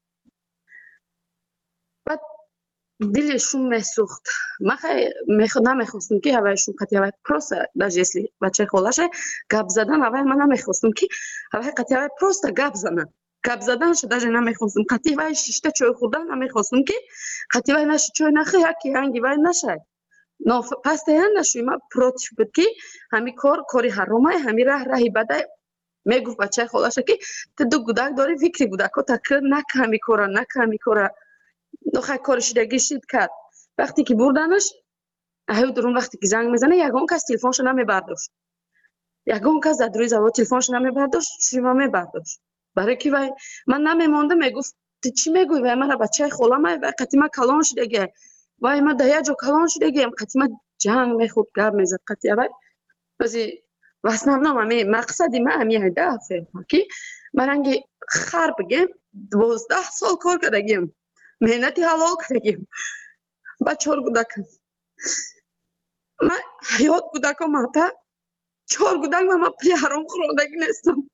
بعد دلشون میسوخت. من خیلی نمیخواستم که هوایشون قطعی هوای پروست داشتی بچه خالش گپ زدن هوای من نمیخواستم که هوای قطعی هوای پروست گپ زدن. گپ زدن شده داشت نمیخواستم قطعی هوای ششته چای خوردن نمیخواستم که قطعی هوای نشه چای نخه یکی هنگی هوای نشه. ناف پس تهان نشوی ما پروتش بود که همی کار کاری حرامه همی راه راهی بده میگفت بچه خالش که تو دو گودک داری فکری گودک ها تکرار نک همی کارا نک همی کارا نخواه کارش دگیشید کرد. وقتی که بردنش اهو درون وقتی که زنگ میزنه یگان کس تلفنش نمی برداشت. یگان کس در دروی زواد تلفنش نمی برداشت شیما می برداشت. برای که وای من نمیمونده میگفت تو چی میگوی وای من بچه خالم وای قطعی ما کلان شدگه وای ما دهیا جو کلان شدگه قطعی ما جنگ میخورد گرد میزد قطعی وای بازی واسنام نام همی مقصدی ما همی هدفه که مرنگی خر بگیم دوازده سال کار کردگیم مهنتی حلال کردگیم با چهار گودکم من حیات گودکم ماتا چهار گودک ما پری حرام خوردگی نیستم.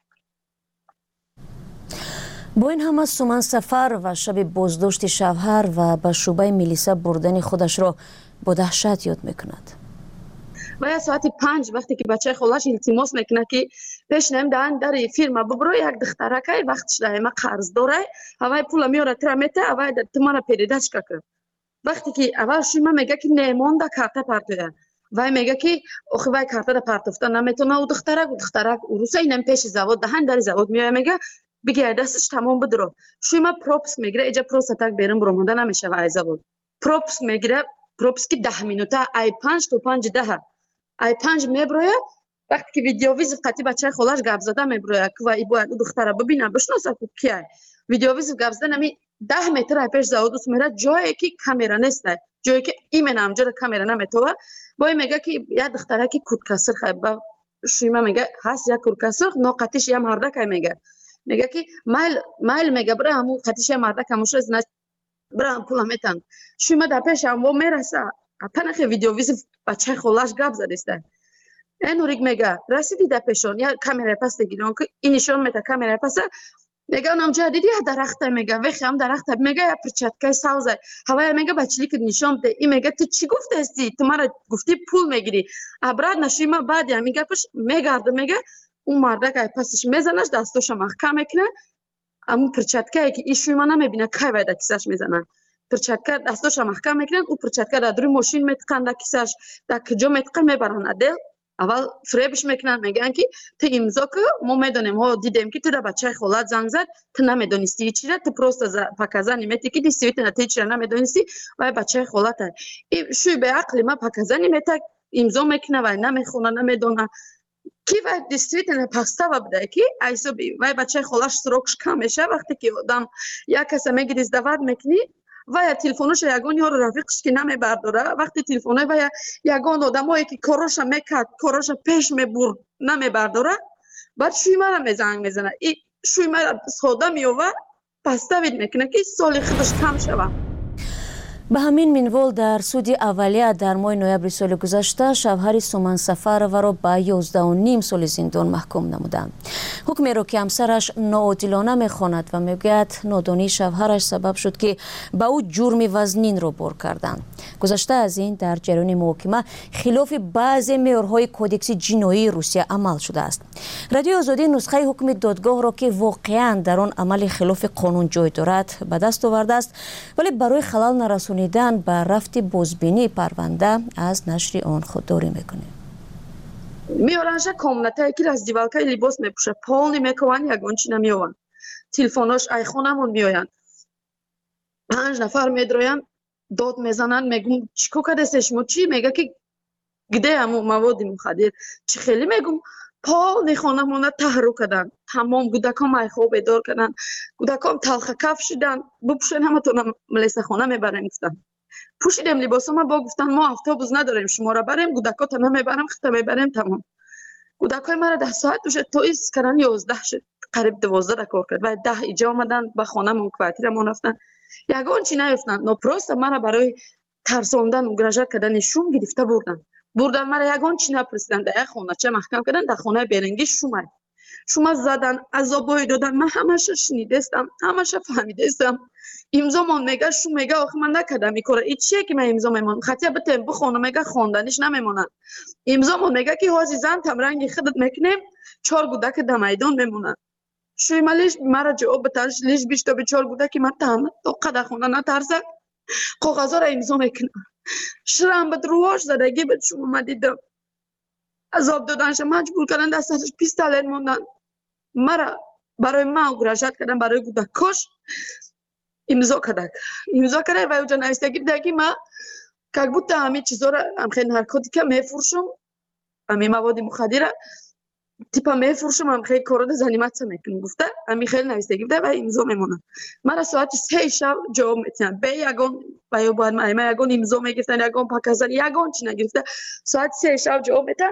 با این همه سومن سفر و شب بازداشت شوهر و به شعبه میلیسا بردن خودش را با دهشت یاد میکند. و یا ساعت پنج وقتی که بچه خالش التماس میکنه که پیش نیم دهن در فیرما ببرو یک دخترکه وقتش ده ما قرض داره هوای پول میاره ترمیته هوای تمام پیریدش کرد. وقتی که اول شما میگه که نمونده کارت پارتویا وای میگه که آخه وای کارت پارتوفتا نمیتونه او دخترک او دخترک روسا اینم پیش زواد دهن در زواد میاد میگه بگه دستش تمام بدرو شما پروپس میگیره اینجا پروستاک بیرون برمونده نمیشه وای زواد پروپس میگیره پروپس که ده مینوته ای پنج تو پنج ده ای پنج میبروه وقتی که ویدیو ویز قطعی بچه خالش گپ زده میبروه که وای باید او دختره ببینه بشناسه که کیه ویدیو ویز گپ زده نمی ده متر پیش زوادوس میره جایی که کامera نیست جایی که ایمن هم جور کامera نمیتوه وای میگه که یا دختره که کود کسر خیلی با شیما میگه هست یا کود کسر ناقتیش یا مردک میگه میگه که مایل مایل میگه برای همون قتیش مردک هموش از نه برای هم پول همیتن شیما در پیش هم و میرسه پنخ ویدیو ویز بچه خلاش گپ زدیسته این ریگ میگه رسیدی در پیشون یا کامera پس دیگیرون که اینشون میته کامera پس میگه اونم جا دیدی درخته میگه وقتی هم درخته میگه یا پرچتکه سوزه هوای میگه بچلی که نشون ده این میگه تو چی گفته هستی تو مرا گفتی پول میگیری ابراد نشیما بعد یا میگه پش میگرده میگه اون مردک پسش میزنش دستش محکم میکنه اما پرچتکه که ایشوی من نمیبینه که باید کیسش میزنن پرچتکه دستش محکم میکنن او پرچتکه در روی ماشین میتقن در کیسش در کجا میتقن میبرن ادل اول فریبش میکنن میگن که تو امضا که ما میدونیم ها دیدیم که تو در بچه خالت زنگ زد تو نمیدونستی چی را تو پروست پاکزن نمیتی که دیستی تو نتی چی را نمیدونستی و بچه خالت ای شوی به عقل ما پاکزن نمیته امضا میکنه و نمیخونه نمیدونه کی و دیستریت نه پاستا و بده کی ایسو بی و بچه خالش سرکش کم میشه وقتی که آدم یک کس میگه ازدواج میکنی و یا تلفنش یگان یا رفیقش که نمیبرداره وقتی تلفنه و یا یگان آدمایی که کارش میکرد کارش پیش میبرد نمیبرداره بعد شوی مرا میزنگ میزنه این شوی مرا ساده میوه پاستا وید میکنه که سالی خودش کم شوه. به همین منوال در سود اولیه در ماه نوامبر سال گذشته شوهر سومن سفرова را به یازده و نیم سال زندان محکوم نمودند. حکمی را که همسرش ناعادلانه میخواند و میگوید نادانی شوهرش سبب شد که به او جرم وزنین را بار کردند. گذشته از این در جریان محاکمه خلاف بعضی معیارهای کودکس جنایی روسیه عمل شده است. رادیو آزادی نسخه حکم دادگاه را که واقعا در آن عمل خلاف قانون جای دارد به دست آورده است، ولی برای خلل نرسانیدن به رفت بازبینی پرونده از نشر آن خودداری میکنه. میارنش комната یکی از دیوالکای لباس میپوشه، полный میکوان ягончина میوان، تلفناش айхонамон میآیند، پنج نفر میدرویند، داد میزنن، میگم چیکو کرده شما چی؟ میگه که گده همون مواد مخدر چی خیلی میگم полный خانمانه تحرک کردن، تمام گودکان مایخو بیدار کردن، گودکان تلخ کف شدن، بپوشن همتون ملیسه خانه میبریم گفتن. پوشیدم لباسم با گفتن ما اتوبوس نداریم شما را بریم، گودکات هم میبرم خطه میبریم تمام. گودکای مرا ده ساعت دوشه تو ایست کردن یازده شد، قریب دوازده کار کرد و ده ایجا آمدن به خانه من کوارتیرمون رفتن. یگان چی نیفتن ناپروست مرا برای ترساندن و گرجت کردن شوم گرفته بردن. بردن مرا یگان چی نپرسیدن در خونه چه محکم کردن در خونه برنگی شوم شوم زدن عذابای دادن. من همش شنیدستم همش فهمیدستم. امضا من میگه شو میگه آخه من نکردم میکره این چیه که من امضا میمونم خطیه بتم بخونه میگه خواندنش نمیمونن. امضا من میگه که عزیزان تم رنگی خودت میکنیم چهار گودک در میدان میمونن. شوی مالش مرا جواب بتاش لیش بیشتر به چهار گودک من تام تو قد خونه نترسه کاغذا را امضا میکنم. شرم به درواش زدگی به شما من دیدم عذاب دادنش مجبور کردن دستش پیستالت موندن. مرا برای ما گرجت کردن برای گودکاش امضا کردن امضا کردن و اونجا نوشته که ما как будто همه چیزا را هم خیلی نارکوتیکا میفروشم، همه مواد مخدر تیپا میفروشم، هم خیلی کارا زنیمت میکنم گفته همین خیلی نوشته گفته و امضا میمونم. مرا ساعت سه شب جواب میتونم به یگان و یا باید ما یگان امضا میگفتن یگان پاکزن یگان چی نگرفته ساعت سه شب جواب میتونم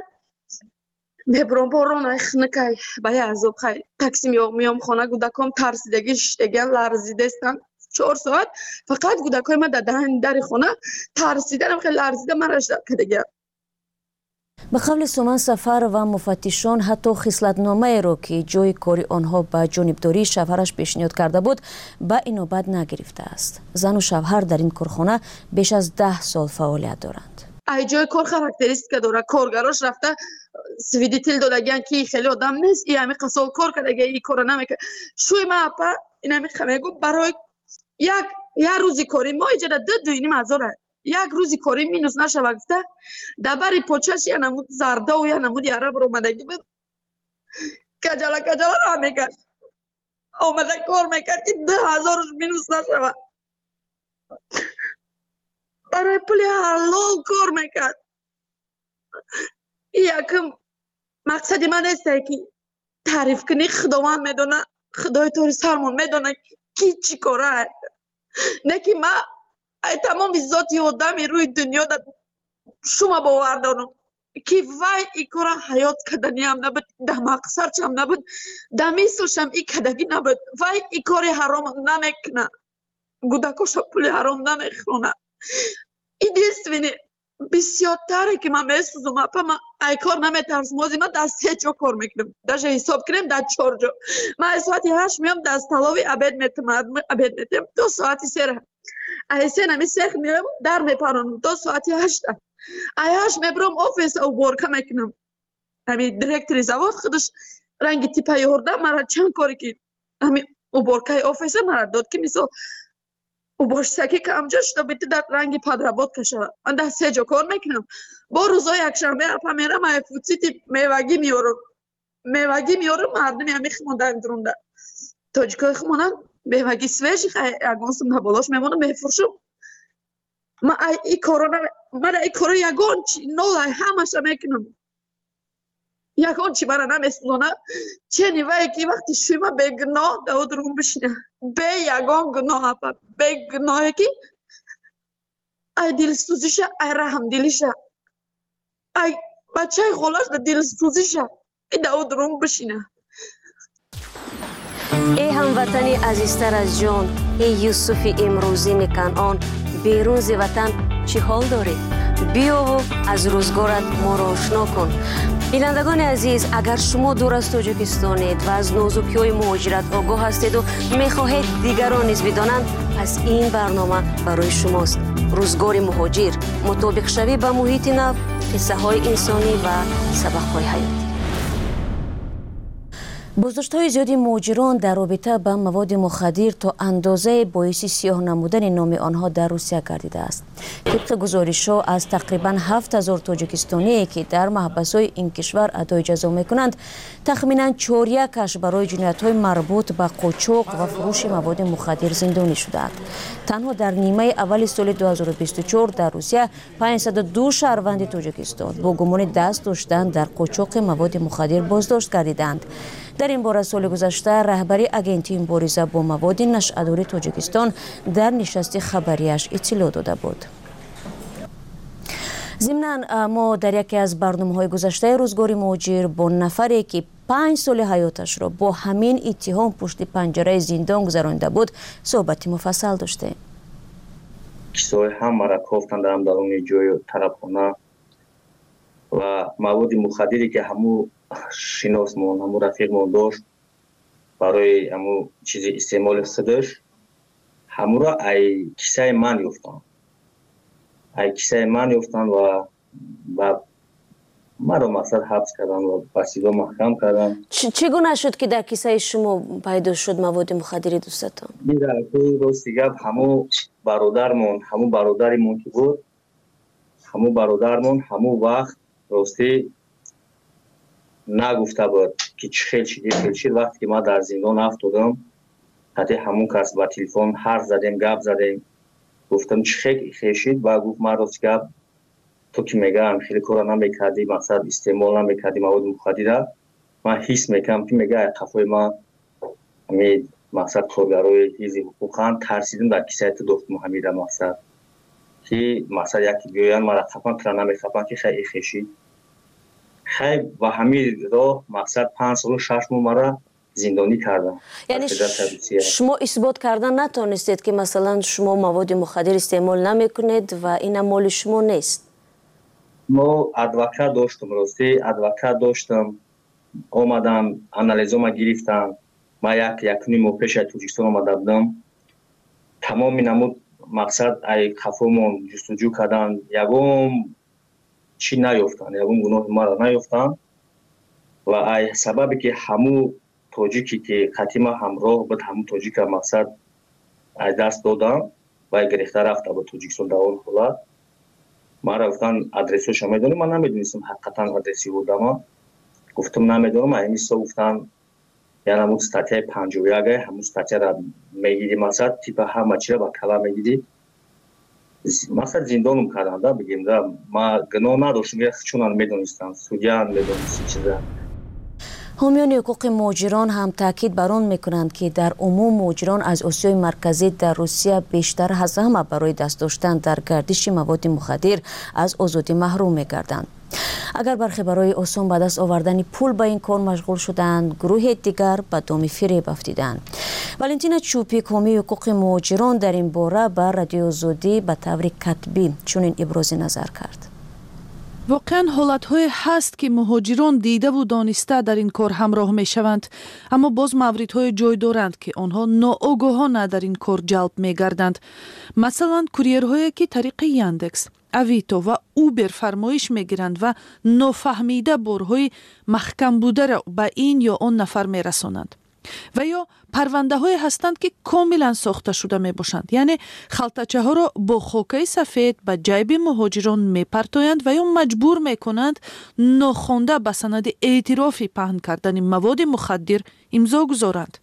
میبرم بارون اخنکای با یه عذاب خیلی تاکسی میام میام خانه گودکام ترسیدگی شتگن لرزیده استن چهار ساعت فقط گودکای ما در دهن در خانه ترسیدن خیلی لرزیده من رشد کردگه. به قول سومن سفر و مفتشان حتی خصلتنامه را که جای کاری آنها به جانبداری شوهرش پیشنهاد کرده بود به این نوبت نگرفته است. زن و شوهر در این کارخانه بیش از ده سال فعالیت دارند. ای جای کار خاراکتریستیکا داره، کارگراش رفته سویدیتیل دادگیان که خیلی آدم نیست ای همه قصال کار کرده ای کار نمیکنه. شوی ما اپا این همه خمیگو برای یک یک روزی کاری ما ایجاده دو دوینی مزاره یک روزی کاری مینوس نشوه گفته دبری پوچش یا نمود زرده و یا نمود یاره برو آمدگی بود کجالا کجالا را میکرد آمده کار میکرد که ده هزارش مینوس نشوه برای پولی حلال کار میکرد. یکم مقصدی من است که تعریف کنی خداوند میدونه خدای توری سرمون میدونه کی چی کاره نه که من ای تمام ذاتی آدمی روی دنیا در شما باور دارم که وای ای کار حیات کدنی هم نبود ده مقصرچ هم نبود ده میسوش هم ای کدگی نبود وای ای کاری حرام نمیکنه گودکوش پولی حرام نمیخونه. این دیستوینی بسیارتره که من میسوزم اپا من ای کار نمیترسم موزی من دست سه جا کار میکنم داشت حساب کنیم در چهار جا من ساعتی هشت میام دست تلاوی عبید میتم عبید میتم دو ساعتی سره ای سه نمی سخ میام در میپرانم دو ساعتی هشت ای هشت میبرم آفیس او بارکه میکنم همین دیرکتری زواد خودش رنگی تیپه یورده مرا چند کاری که همین او بارکه آفیس مرا داد که مثل او باش سکی که همجا شده بیتی در رنگی پدرباد کشه من ده سه جا کار میکنم با روزای یک شنبه اپا میرم ای فوتسیتی میوگی میارم میوگی میارم مردمی همی خماندن درونده تاجیکای خمانن میوگی سویشی خیلی اگانسم نبالاش میمونم میفروشم من ای کارو نمی من ای کارو یگان چی نولای همشه میکنم یگان چی برا نمیسلونه چه نیوه که وقتی شوی من به گناه دو درون بشینه به یگان گناه اپا به گناهی که ای دل سوزیشه ای رحم دلیشه ای بچه خلاش ده دل سوزیشه ای دو درون بشینه. ای هموطنی عزیزتر از جان ای یوسف امروزی کنعان بیرون ز وطن چی حال داری؟ بیا و از روزگارت ما را آشنا کن. بینندگان عزیز، اگر شما دور از تاجیکستانید و از نازکی‌های مهاجرت آگاه هستید و می‌خواهید دیگران نیز بدانند، پس این برنامه برای شماست. روزگار مهاجر، مطابق شوی با محیط نو، قصه های انسانی و سبق های حیاتی. بازداشت های زیادی مهاجران در رابطه با مواد مخدر تا اندازه باعث سیاه نمودن نام آنها در روسیه گردیده است. طبق گزارش ها از تقریبا هفت هزار تاجیکستانی که در محبس های این کشور ادای جزا می کنند، تخمینا چهار یکش برای جنایت های مربوط به قاچاق و فروش مواد مخدر زندانی شدند. تنها در نیمه اول سال دو هزار و بیست و چهار در روسیه پانصد و دو شهروند تاجیکستان با گمان دست داشتن در قاچاق مواد مخدر بازداشت گردیدند. در این باره سال گذشته رهبری اگنتی مبارزه با مواد نشأه‌داری تاجیکستان در نشست خبریش اطلاع داده بود. ضمناً ما در یکی از برنامه‌های گذشته روزگار مهاجر با نفری که پنج سال حیاتش را با همین اتهام پشت پنجره زندان گذرانده بود صحبتی مفصل داشتیم. کسای هم مرا گفتند در درون جای طرفخانه و مواد مخدری که همو شناسمون همو رفیقمون داشت برای همو چیزی استعمال خودش همو را ای کیسه من یافتن ای کیسه من یافتن و و مرا مقصد حبس کردن و بسیار محکم کردن. چگونه شد که در کیسه شما پیدا شد مواد مخدری دوستتان؟ میره تو راستی گپ همو برادرمون همو برادرمون که بود همو برادرمون همو وقت راستی نگفته بود که چه خیلی شدی خیلی شد. وقتی که ما در زندان افتادم حتی همون کس با تلفن حرف زدیم گپ زدیم گفتم چه خیلی خیلی شد و گفت ما راست گپ تو که میگم خیلی کارا نمیکردی مقصد استعمال نمیکردی مواد مخدر من حس میکنم که میگه خفای ما همین مقصد کارگرای حزب حقوقا ترسیدم در کیسه تو دختم حمیده مقصد که مقصد یکی بیاین مرا خفن کرا نمیخفن که خیلی خیلی شد خیلی و همین راه مقصد پنج سال و شش ماه مرا زندانی کردن. یعنی شما اثبات کردن نتونستید که مثلا شما مواد مخدر استعمال نمیکنید و این مال شما نیست؟ ما ادوکات داشتم راستی ادوکات داشتم آمدم انالیزم گرفتم ما یک یک نیم ماه پیش تاجیکستان آمده بودم تمام نمود مقصد ای خفمون جستجو کردن یگم چی نیافتن یگم گناه ما را نیافتن و ای سببی که همو تاجیکی که خطیمه همراه بود همو تاجیک مقصد ای دست دادم و گرفته رفته بود تاجیکستان در اون حالت ما را گفتن ادرسش میدونم من نمیدونستم حقیقتا ادرسی بودم گفتم نمیدونم همیسا گفتن یعنی همون ستاتیای پنجاه و یک همون ستاتیا را میگیری مقصد تیپ همه چی را با کلا میگیری مقصد زندانم کردن دا بگیم دا ما گناه نداشتم چون میدونستم سودیان میدونستم چیزا. حامیان حقوق مهاجران هم تاکید بر آن میکنند که در عموم مهاجران از آسیای مرکزی در روسیه بیشتر از همه برای دست داشتن در گردش مواد مخدر از آزادی محروم میگردند. اگر برخی برای آسان به دست آوردن پول به این کار مشغول شدند، گروه دیگر به دام فریب افتادند. والنتینا چوپیک حامی حقوق مهاجران در این باره به رادیو آزادی به طور کتبی چنین ابراز نظر کرد. واقعا حالت‌های هست که مهاجران دیده و دانسته در این کار همراه می‌شوند، اما باز موردهای جای دارند که آنها ناآگاهانه در این کار جلب می‌گردند. مثلا کوریرهایی که طریق یاندکس، اویتو و اوبر فرمایش می‌گیرند و نافهمیده بارهای محکم بوده را به این یا آن نفر می‌رسانند. و یا پرونده های هستند که کاملا ساخته شده می باشند، یعنی خلطچه ها را با خاکه سفید به جیب مهاجران می پرتایند و یا مجبور می کنند ناخوانده به سند اعترافی پهن کردن مواد مخدر امضا گذارند.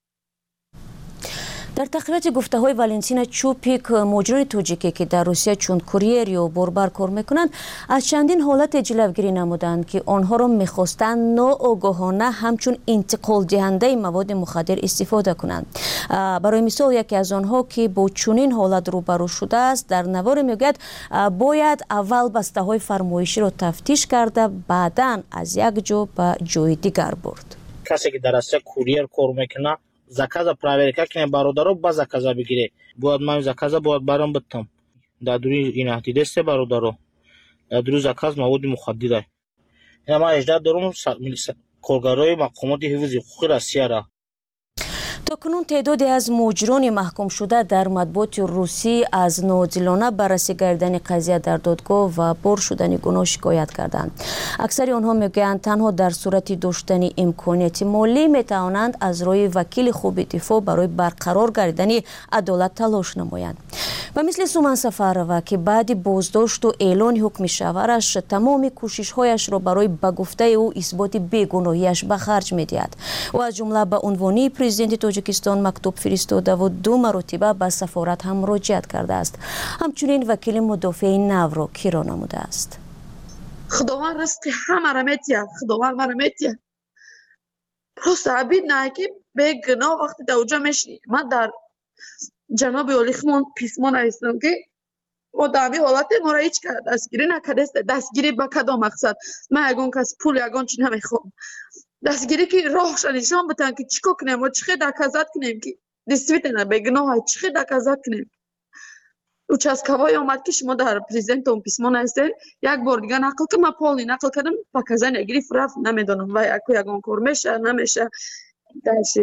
در تقریبات گفته های والنتینا چوپیک مهاجران تاجیکی که در روسیه چون کوریر یا باربر کار میکنند از چندین حالت جلوگیری نمودند که آنها را میخواستند ناآگاهانه همچون انتقال دهنده مواد مخدر استفاده کنند. برای مثال یکی از آنها که با چنین حالت روبرو شده است در نوار میگوید باید اول بسته های فرمایشی را تفتیش کرده بعداً از یک جا به جای دیگر برد. کسی که در روسیه کوریر کار میکنه заказа проверка кине бародаро ба заказа бигире бояд ман заказа бояд барам биттам дар дури инактидесте бародаро дар дури заказ маводи мухаддира ина ма аждад дорум коргарои мақомоти ҳифзи ҳуқуқи россияра. токунун теъдоде аз муҷирони маҳкумшуда дар матбуоти русӣ аз ноодилона баррасӣ гардидани қазия дар додгоҳ ва бор шудани гуноҳ шикоят карданд. аксари онҳо мегӯянд танҳо дар сурати доштани имконияти молӣ метавонанд аз рӯи вакили хуби дифоъ барои барқарор гардидани адолат талош намоянд. ва мисли Суман Сафарова ки баъди боздошту эълони ҳукми шавҳараш тамоми кӯшишҳояшро барои ба гуфтаи ӯ исботи бегуноҳиаш ба харҷ медиҳад. ӯ аз ҷумла ба унвони президенти тоҷикистон мактуб фиристодаву ду маротиба ба сафорат ҳам муроҷиат кардааст. ҳамчунин вакили мудофиаи навро киро намудааст. худованд ризқи ҳамаро метиҳад, худованд маро метиҳад. просто обидно ки бегуноҳ вақти дар уҷа мешинӣ. ман дар ҷаноби олихмон писмо нависидам ки мо дар ҳамин ҳолате моро ҳеҷ кас дастгирӣ накардаст. дастгирӣ ба кадом мақсад? ман ягон кас пул ягон чӣ намехоҳам. дастгирӣ ки роҳша нишон битан ки чӣ кор кунем, мо чӣ хел доказат кунем ки действительно бегуноҳ аст, чӣ хел доказат кунем. участкавой омад ки шумо дар президентон писмо нависед, як бор дига нақл ки ман полни нақл кардам, показания гирифт рафт, намедонам ва яку ягон кор меша намеша. даши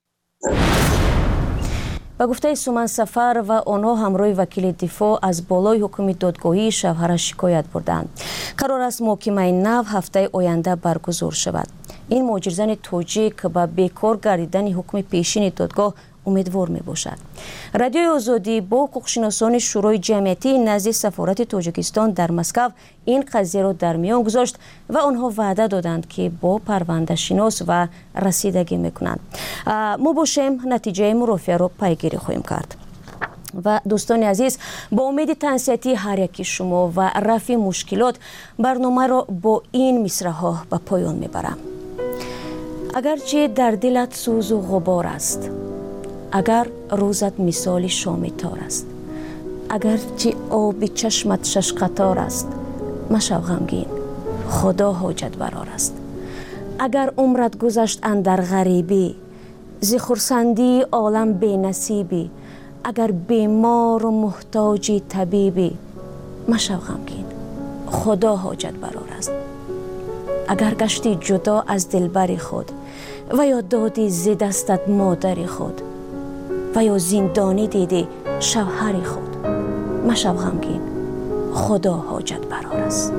ба гуфтаи Суман Сафарова онҳо ҳамроҳи вакили дифоъ аз болои ҳукми додгоҳии шавҳараш шикоят бурданд. қарор аст муҳокимаи нав ҳафтаи оянда баргузор шавад. ин муҳоҷирзани тоҷик ба бекор гардидани ҳукми пешини додгоҳ умедвор мебошад. радиои озодӣ бо ҳуқуқшиносони шӯрои ҷамъиятии назди сафорати тоҷикистон дар Москав ин қазияро дар миён гузошт ва онҳо ваъда доданд ки бо парвандашинос ва расидагӣ мекунанд. мо бошем натиҷаи мурофиаро пайгирӣ хоҳем кард. ва дӯстони азиз, бо умеди тансиятии ҳар яки шумо ва рафъи мушкилот барномаро бо ин мисраҳо ба поён мебарам. агарчи дар дилат сӯзу ғубор аст, агар рӯзат мисоли шоми тор аст, агарчи оби чашмат шашқатор аст, машав ғамгин, худо ҳоҷат барор аст. агар умрат гузашт андар ғарибӣ, зи хурсандии олам бенасибӣ, агар бемору муҳтоҷи табибӣ, машав ғамгин, худо ҳоҷат барор аст. агар гашти ҷудо аз дилбари худ ва ё доди зи дастат модари худ ва ё зиндонӣ диди шавҳари худ, машав ғамгин, худо ҳоҷат барор аст.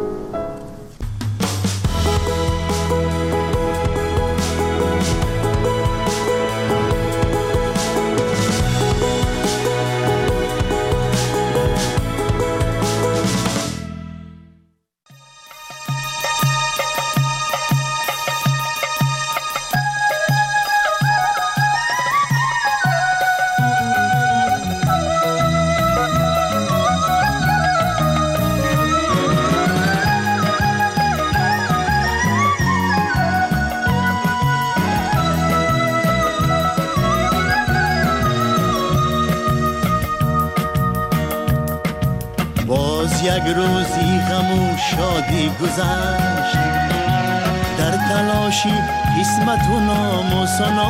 یک روزی غم و شادی گذشت، در تلاشی قسمت و نام و سنا.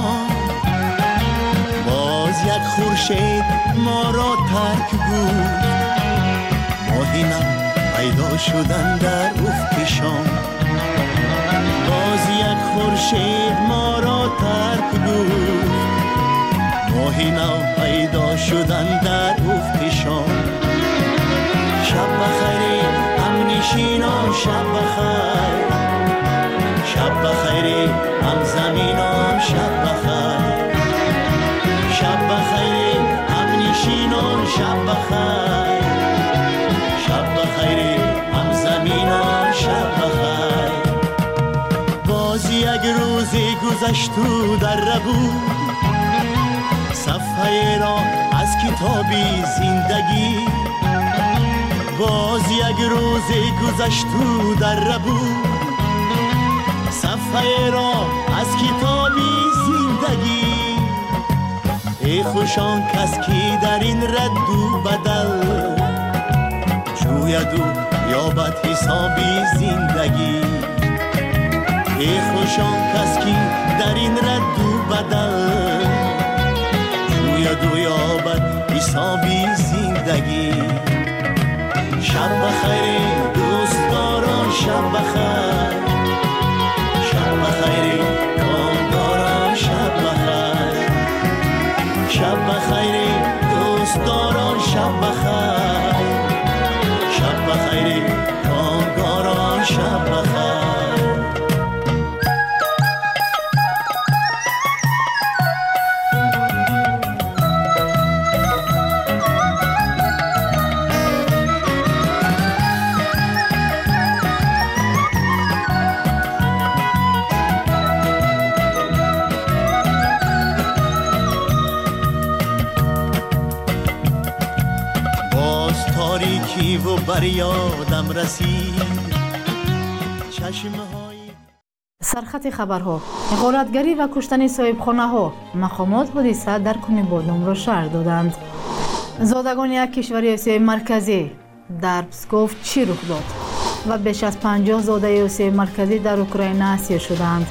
باز یک خورشید ما را ترک بود، ماهی نم پیدا شدن در افق شام. باز یک خورشید ما را ترک بود، ماهی نم پیدا شدن در افق شام. شب بخیر هم نشینان، شب بخیر، شب بخیر هم زمینان، شب بخیر، شب بخیر هم نشینان، شب بخیر، شب بخیر هم زمینان، شب بخیر. باز یک روزی گذشت و در بود، صفحه را از کتابی زندگی. باز یک روز گذشت و در بود، صفحه را از کتابی زندگی. ای خوشان کس کی در این رد و بدل، جوید و یابد حسابی زندگی. ای خوشان کس کی در این رد و بدل، شاید و یابد حسابی زندگی. شب بخیر دوستداران، شب بخیر، شب بخیر کامگاران، شب بخیر، شب بخیر دوستداران، شب بخیر، شب بخیر کامگاران، شب بخیر. و بر یادم رسید چشم‌های سرخط خبرها: غارتگری و کشتن صاحبخانه‌ها، مقامات حادثه در کنی بادام را شرح دادند. زادگان یک کشور آسیای مرکزی در پسکوف چی رخ داد و بیش از پنجاه زاده آسیای مرکزی در اوکراین اسیر شدند.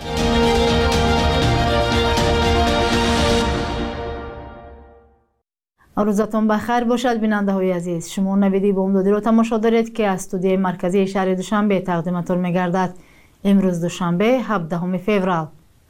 روزتان بخیر باشد بیننده های عزیز. شما نویدی بامدادی را تماشا دارید که از استودیوی مرکزی شهر دوشنبه تقدیمتان می‌گردد. امروز دوشنبه هفدهم فوریه.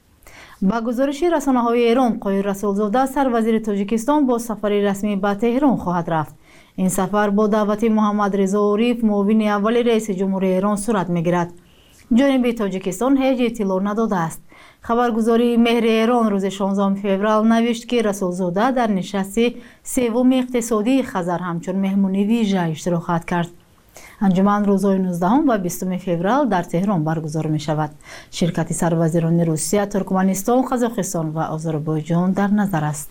با گزارش رسانه های ایران، قایل رسولزاده سروزیر تاجیکستان با سفر رسمی به تهران خواهد رفت. این سفر با دعوت محمد رضا عریف معاون اول رئیس جمهور ایران صورت می‌گیرد. جانب تاجیکستان هیچ اطلاع نداده است. خبرگزاری مهر ایران روز شانزدهم فوریه نوشت که رسولزاده در نشست سوم اقتصادی خزر همچون مهمانی ویژه اشتراک خواهد کرد. انجمن روزهای نوزدهم و بیستم فوریه در تهران برگزار می شود. شرکت سروزیران روسیه، ترکمنستان، قزاقستان و آذربایجان در نظر است.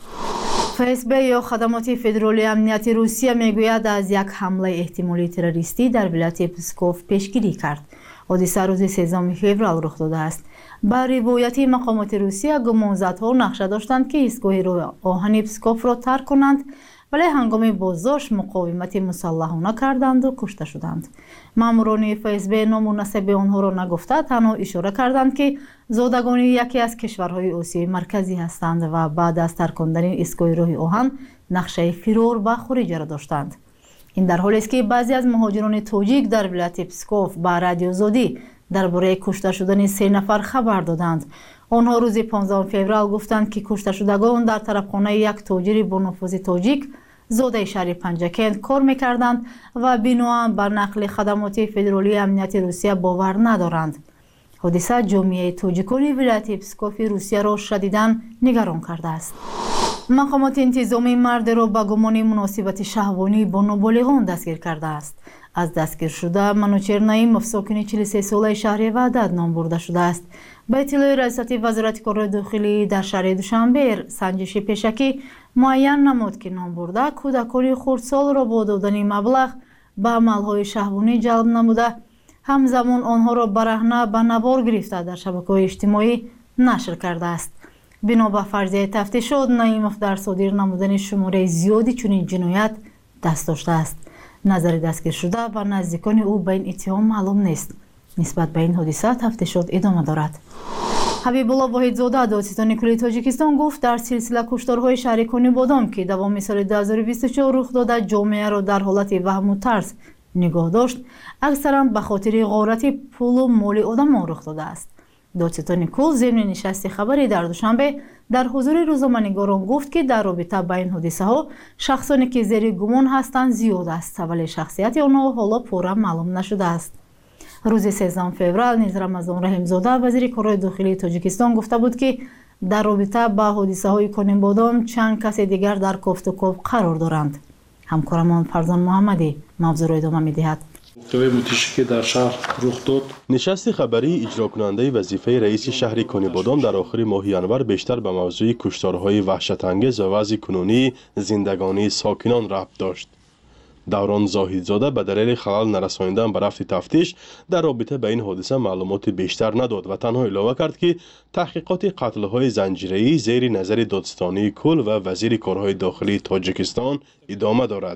فسب یا خدمات فدرالی امنیتی روسیه میگوید از یک حمله احتمالی تروریستی در ولایت پسکوف پیشگیری کرد. حادثه روز سیزدهم فوریه رخ داده است. با روایت مقامات روسیه، گمانزدها نقشه داشتند که ایستگاه راه آهن پسکوف را ترک کنند، ولی هنگام بازداشت مقاومت مسلحانه کردند و کشته شدند. ماموران اف اس بی نام و نسب آنها را نگفته، تنها اشاره کردند که زادگان یکی از کشورهای آسیای مرکزی هستند و بعد از ترک کردن ایستگاه راه آهن نقشه فرار و خروج را داشتند. این در حالی است که بعضی از مهاجران تاجیک در ولایت پسکوف با رادیو زودی درباره کشته شدن سه نفر خبر دادند. آنها روز پانزدهم فوریه گفتند که کشته شدگان در طرفخانه یک تاجر با نفوذ تاجیک زاده شهر پنجکند کار میکردند و بنااً بر نقل خدمات فدرالی امنیتی روسیه باور ندارند. حادثه جامعه تاجیکان ولایت پسکوف روسیه را شدیداً نگران کرده است. مقامات انتظامی مرد را به گمان مناسبت شهوانی با نابالغان دستگیر کرده است. از دستگیر شده منوچهر نعیمov ساکن چهل و سه ساله شهر وحدت نام برده شده است. به اطلاع رئیست وزارت کار داخلی در شهر دوشنبه سنجش پیشکی معین نمود که نام برده کودکان خردسال را با دادن مبلغ به عملهای شهوانی جلب نموده، همزمان آنها را برهنه به نوار گرفته در شبکه‌های اجتماعی نشر کرده است. بنا به فرضیه تفتیشات، نعیمov در صادر نمودن شماره زیادی چنین جنایت دست داشته است. نظر دستگیر شده و نزدیکان او به این اتهام معلوم نیست. نسبت به این حادثه تفتیشات ادامه دارد. حبیب الله واحدزاده دادستان کلی تاجیکستان گفت در سلسله کشتارهای شهر کنی بادام که دوام سال دو هزار و بیست و چهار رخ داده جامعه را در حالت وهم و ترس نگاه داشت، اکثرا به خاطر غارت پول و مال آدمان رخ داده است. دادستان کل ضمن نشست خبری در دوشنبه در حضور روزنامه‌نگاران گفت که در رابطه با این حادثه ها شخصانی که زیر گمان هستند زیاد است، ولی شخصیت آنها حالا پورا معلوم نشده است. روز سیزدهم فوریه نیز رمضان رحیمزاده وزیر کارهای داخلی تاجیکستان گفته بود که در رابطه با حادثه های کنیم بادام چند کس دیگر در کوفت و کوب قرار دارند. همکارمان فرزان محمدی موضوع را ادامه می‌دهد. که در شهر رخ داد. نشست خبری اجرا کننده وظیفه رئیس شهر کنی بادام در آخر ماه ینور بیشتر به موضوع کشتارهای وحشت انگیز و وضع کنونی زندگانی ساکنان ربط داشت. دوران زاهدزاده به دلیل خلل نرسانیدن به رفت تفتیش در رابطه به این حادثه معلومات بیشتر نداد و تنها اعلام کرد که تحقیقات قتل‌های زنجیره‌ای زیر نظر دادستانی کل و وزیر کارهای داخلی تاجیکستان ادامه دارد.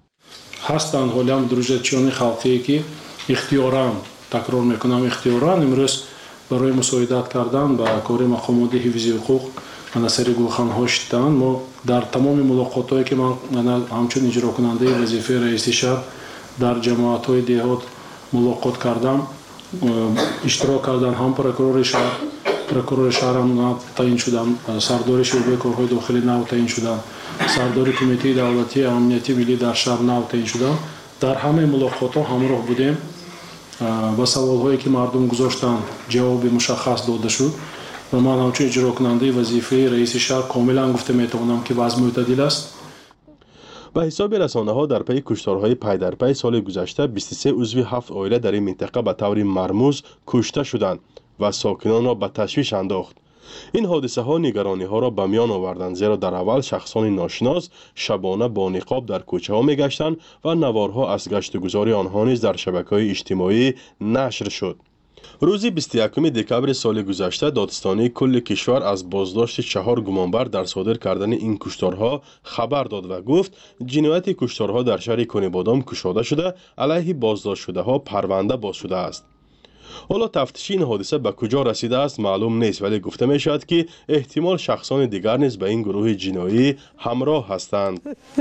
هستند حالی هم دروژتچیانی خلقی که اختیاران تکرار میکنم اختیاران امروز برای مساعدت کردن با کار مقامات حفظ حقوق منصر گلخان‌ها شدند. ما дар тамоми мулоқотҳое ки ман ҳамчун иҷрокунандаи вазифаи раиси шаҳр дар ҷамоатҳои деҳот мулоқот кардам, иштирок кардан ҳам прокурори шаҳр прокурори шаҳрам нав таъин шудам, сардори шӯъбаи корҳои дохилӣ нав таъин шудам, сардори кумитаи давлатии амнияти миллӣ дар шаҳр нав таъин шудам. дар ҳамаи мулоқотҳо ҳамроҳ будем. ба саволҳое ки мардум гузоштанд ҷавоби мушаххас дода шуд ва ман ҳамчун иҷрокунандаи вазифаи раиси шаҳр комилан гуфта метавонам ки вазъ мӯътадил аст. ба ҳисоби расонаҳо дар пайи кушторҳои пайдарпай соли гузашта бисту се узви ҳафт оила дар ин минтақа ба таври мармӯз кушта шуданд ва сокинонро ба ташвиш андохт. ин ҳодисаҳо нигарониҳоро ба миён оварданд, зеро дар аввал шахсони ношинос шабона бо ниқоб дар кӯчаҳо мегаштанд ва наворҳо аз гаштугузори онҳо низ дар шабакаҳои иҷтимоӣ нашр шуд. рӯзи бисту якуми декабри соли гузашта додистонии кулли кишвар аз боздошти чаҳор гумонбар дар содир кардани ин кушторҳо хабар дод ва гуфт ҷинояти кушторҳо дар шаҳри Конибодом кушода шуда, алайҳи боздоштшудаҳо парванда боз шудааст. ҳоло тафтиши ин ҳодиса ба куҷо расидааст маълум нест, вале гуфта мешавад ки эҳтимол шахсони дигар низ ба ин гурӯҳи ҷиноӣ ҳамроҳ ҳастанд.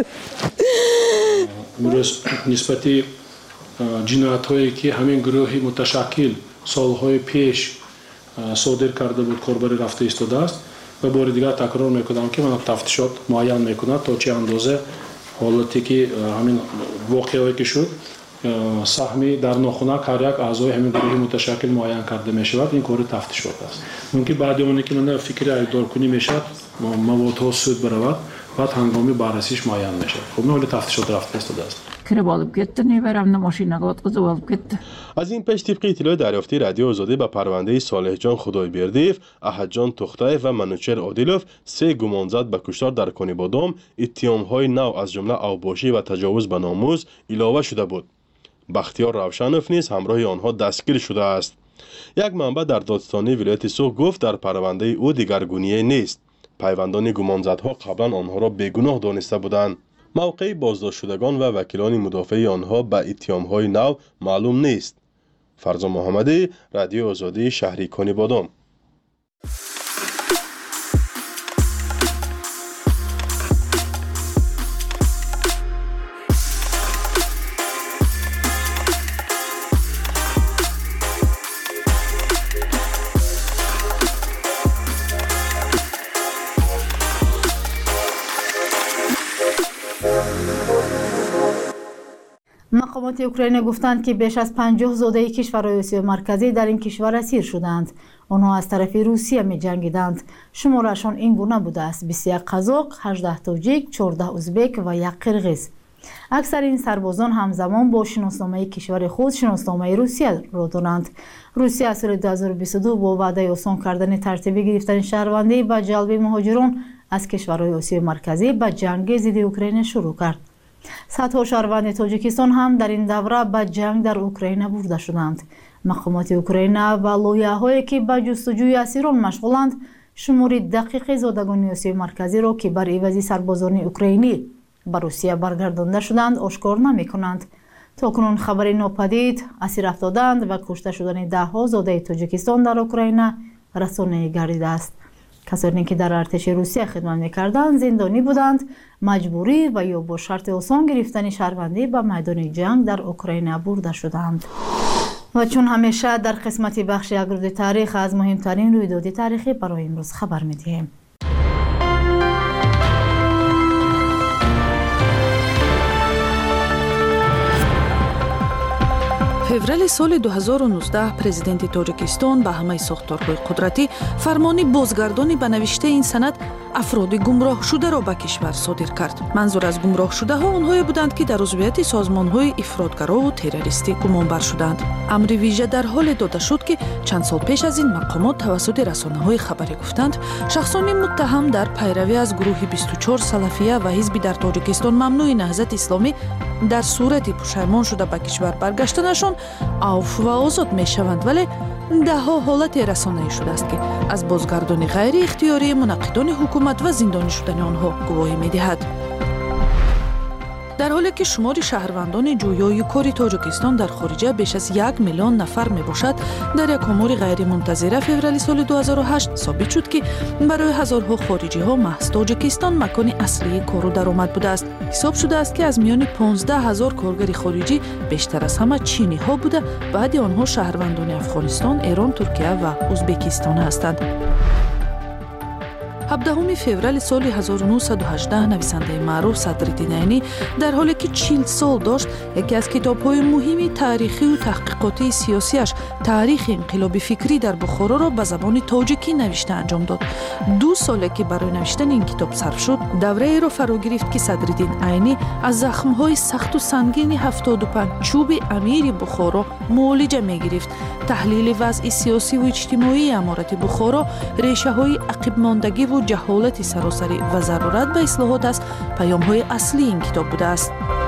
имрӯз нисбати ҷиноятҳое ки ҳамин гурӯҳи муташаккил солҳои пеш содир карда буд корбарӣ рафта истодааст ва бори дигар такрор мекунам ки ман тафтишот муайян мекунад то чӣ андоза ҳолате ки ҳамин воқеое ки шуд саҳми дар нохунак ҳар як аъзои ҳамин гурӯҳи муташаккил муайян карда мешавад. ин кори тафтишот аст. мумкин баъди оне ки мана фикри айбдоркунӣ мешавад, маводҳо суд баравад, баъд ҳангоми баррасиш муайян мешавад. хуб ҳоли тафтишот рафта истодааст. кириб олиб кетди, небарамни мошинага отқизиб олиб кетди. аз ин пеш тибқи иттилои дарёфтии радиои озодӣ ба парвандаи Солеҳҷон Худойбердиев, Аҳадҷон Тухтаев ва Манучер Одилов се гумонзад ба куштор дар Конибодом иттиҳомҳои нав аз ҷумла авбошӣ ва таҷовуз ба номӯз илова шуда буд. бахтиёр равшанов низ ҳамроҳи онҳо дастгир шудааст. як манбаъ дар додистонии вилояти Суғ гуфт дар парвандаи ӯ дигаргуние нест. пайвандони гумонзадҳо қаблан онҳоро бегуноҳ дониста буданд. мавқеи боздоштшудагон ва вакилони мудофаи онҳо ба иттиҳомҳои нав маълум нест. фарзон муҳаммадӣ, радиои озодӣ, шаҳри Конибодом. мақомоти Украина гуфтанд ки беш аз панҷоҳ зодаи кишварҳои Осиёи марказӣ дар ин кишвар асир шуданд. онҳо аз тарафи Русия меҷангиданд. шуморашон ин гуна будааст: бисту як қазоқ, ҳаждаҳ тоҷик, чордаҳ узбек ва як қирғиз. аксари ин сарбозон ҳамзамон бо шиносномаи кишвари худ шиносномаи Русияро доранд. Русия аз соли ду ҳазору бисту ду бо ваъдаи осон кардани тартиби гирифтани шаҳрвандӣ ба ҷалби муҳоҷирон аз кишварҳои Осиёи марказӣ ба ҷанги зидди Украина шурӯъ кард. садҳо шаҳрванди Тоҷикистон ҳам дар ин давра ба ҷанг дар Украина бурда шуданд. мақомоти Украина ва лоиҳаҳое ки ба ҷустуҷӯи асирон машғуланд, шумори дақиқи зодагони Осиёи марказиро ки бар ивази сарбозони украинӣ ба Русия баргардонда шуданд ошкор намекунанд. токунун хабари нопадид асир афтоданд ва кушта шудани даҳҳо зодаи Тоҷикистон дар Украина расонаӣ гардидааст. касоне ки дар артиши Русия хидмат мекарданд зиндонӣ буданд, маҷбурӣ ва ё бо шарти осон гирифтани шаҳрвандӣ ба майдони ҷанг дар Украина бурда шуданд. ва чун ҳамеша дар қисмати бахши агрӯди таърих аз муҳимтарин рӯйдоди таърихӣ барои имрӯз хабар медиҳем. феврали соли ду ҳазору нуздаҳ президенти Тоҷикистон ба ҳамаи сохторҳои қудратӣ фармони бозгардони ба навиштаи ин санад афроди гумроҳшударо ба кишвар содир кард. манзур аз гумроҳшудаҳо онҳое буданд, ки дар узвияти созмонҳои ифротгарову террористӣ гумонбар шуданд. амри вижа дар ҳоле дода шуд, ки чанд сол пеш аз ин мақомот тавассути расонаҳои хабарӣ гуфтанд, шахсони муттаҳам дар пайравӣ аз гурӯҳи бисту чор салафия ва ҳизби дар Тоҷикистон мамнӯи наҳзати исломӣ дар сурати пушаймон шуда ба кишвар баргаштанашон авф ва озод мешаванд, вале даҳҳо ҳолате расонаӣ шудааст, ки аз бозгардони ғайриихтиёрии мунаққидони ҳукумат ва зиндонӣ шудани онҳо гувоҳӣ медиҳад. در حالی که شمار شهروندان جویای کاری تاجیکستان در خارجه بیش از یک میلیون نفر می باشد، در یک امور غیر منتظره فوریه سال دو هزار و هشت ثابت شد که برای هزارها خارجی ها محض تاجیکستان مکان اصلی کار و درآمد بوده است. حساب شده است که از میان پانزده هزار کارگر خارجی بیشتر از همه چینی ها بوده، بعد آنها شهروندان افغانستان، ایران، ترکیه و ازبکستان هستند. هفدهم فوریه سال هزار و نهصد و هجده نویسنده معروف صدرالدین عینی در حالی که چهل سال داشت، یکی از کتاب‌های مهم تاریخی و تحقیقاتی سیاسیش تاریخ انقلاب فکری در بخارا را به زبان تاجیکی نوشته انجام داد. دو ساله که برای نوشتن این کتاب صرف شد، دوره ای را فرا گرفت که صدرالدین عینی از زخم‌های سخت و سنگین هفتاد و پنج چوب امیر بخارا معالجه می‌گرفت. تحلیل وضع سیاسی و اجتماعی امارت بخارا، ریشه‌های عقب ماندگی و جهالت سراسری و ضرورت به اصلاحات است پیام‌های اصلی این کتاب بوده است.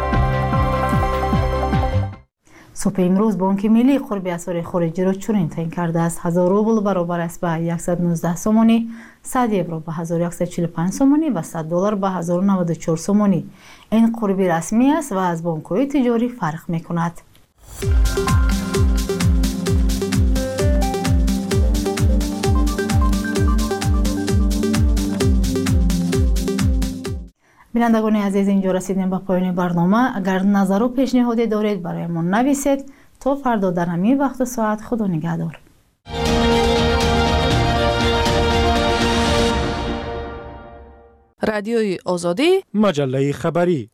صبح امروز بانک ملی قرب اسعار خارجی را چنین تعیین کرده است: هزار روبل برابر است به صد و نوزده سومانی، صد یورو به هزار و صد و چهل و پنج سومانی و صد دلار به هزار و نود و چهار سومانی. این قربی رسمی است و از بانک‌های تجاری فرق می‌کند. بینندگان عزیز، اینجا رسیدیم به پایان برنامه. اگر نظر و پیشنهادی دارید برایمان نویسید. تا فردا در همین وقت و ساعت، خدا نگهدار. رادیوی آزادی، مجله خبری.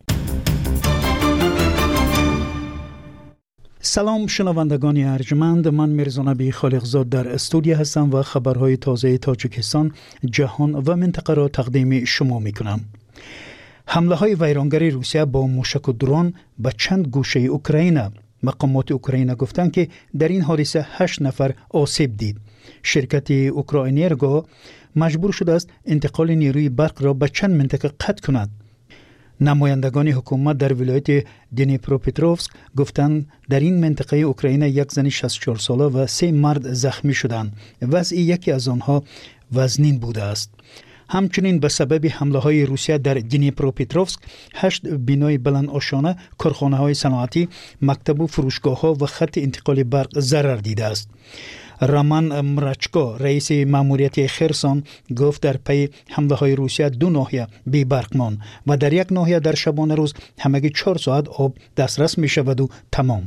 سلام شنوندگان ارجمند، من میرزا نبی خالقزاد در استودیو هستم و خبرهای تازه تاجیکستان، جهان و منطقه را تقدیم شما میکنم. حمله های ویرانگری روسیه با موشک و درون به چند گوشه اوکراین. مقامات اوکراین گفتند که در این حادثه هشت نفر آسیب دید. شرکت اوکراینرگو مجبور شده است انتقال نیروی برق را به چند منطقه قطع کند. نمایندگان حکومت در ولایت دنیپروپتروفسک گفتند در این منطقه اوکراین یک زن شصت و چهار ساله و سه مرد زخمی شدند. وضع یکی از آنها وزنین بوده است. همچنین به سبب حمله های روسیه در دنیپروپتروفسک هشت بینای بلند آشانه، کارخانه های صنعتی، مکتب و فروشگاه ها و خط انتقال برق ضرر دیده است. رامان مرچکا رئیس ماموریت خرسون گفت در پی حمله های روسیه دو ناحیه بی برق ماند و در یک ناحیه در شبانه روز همگی چهار ساعت آب دسترس می شود و تمام.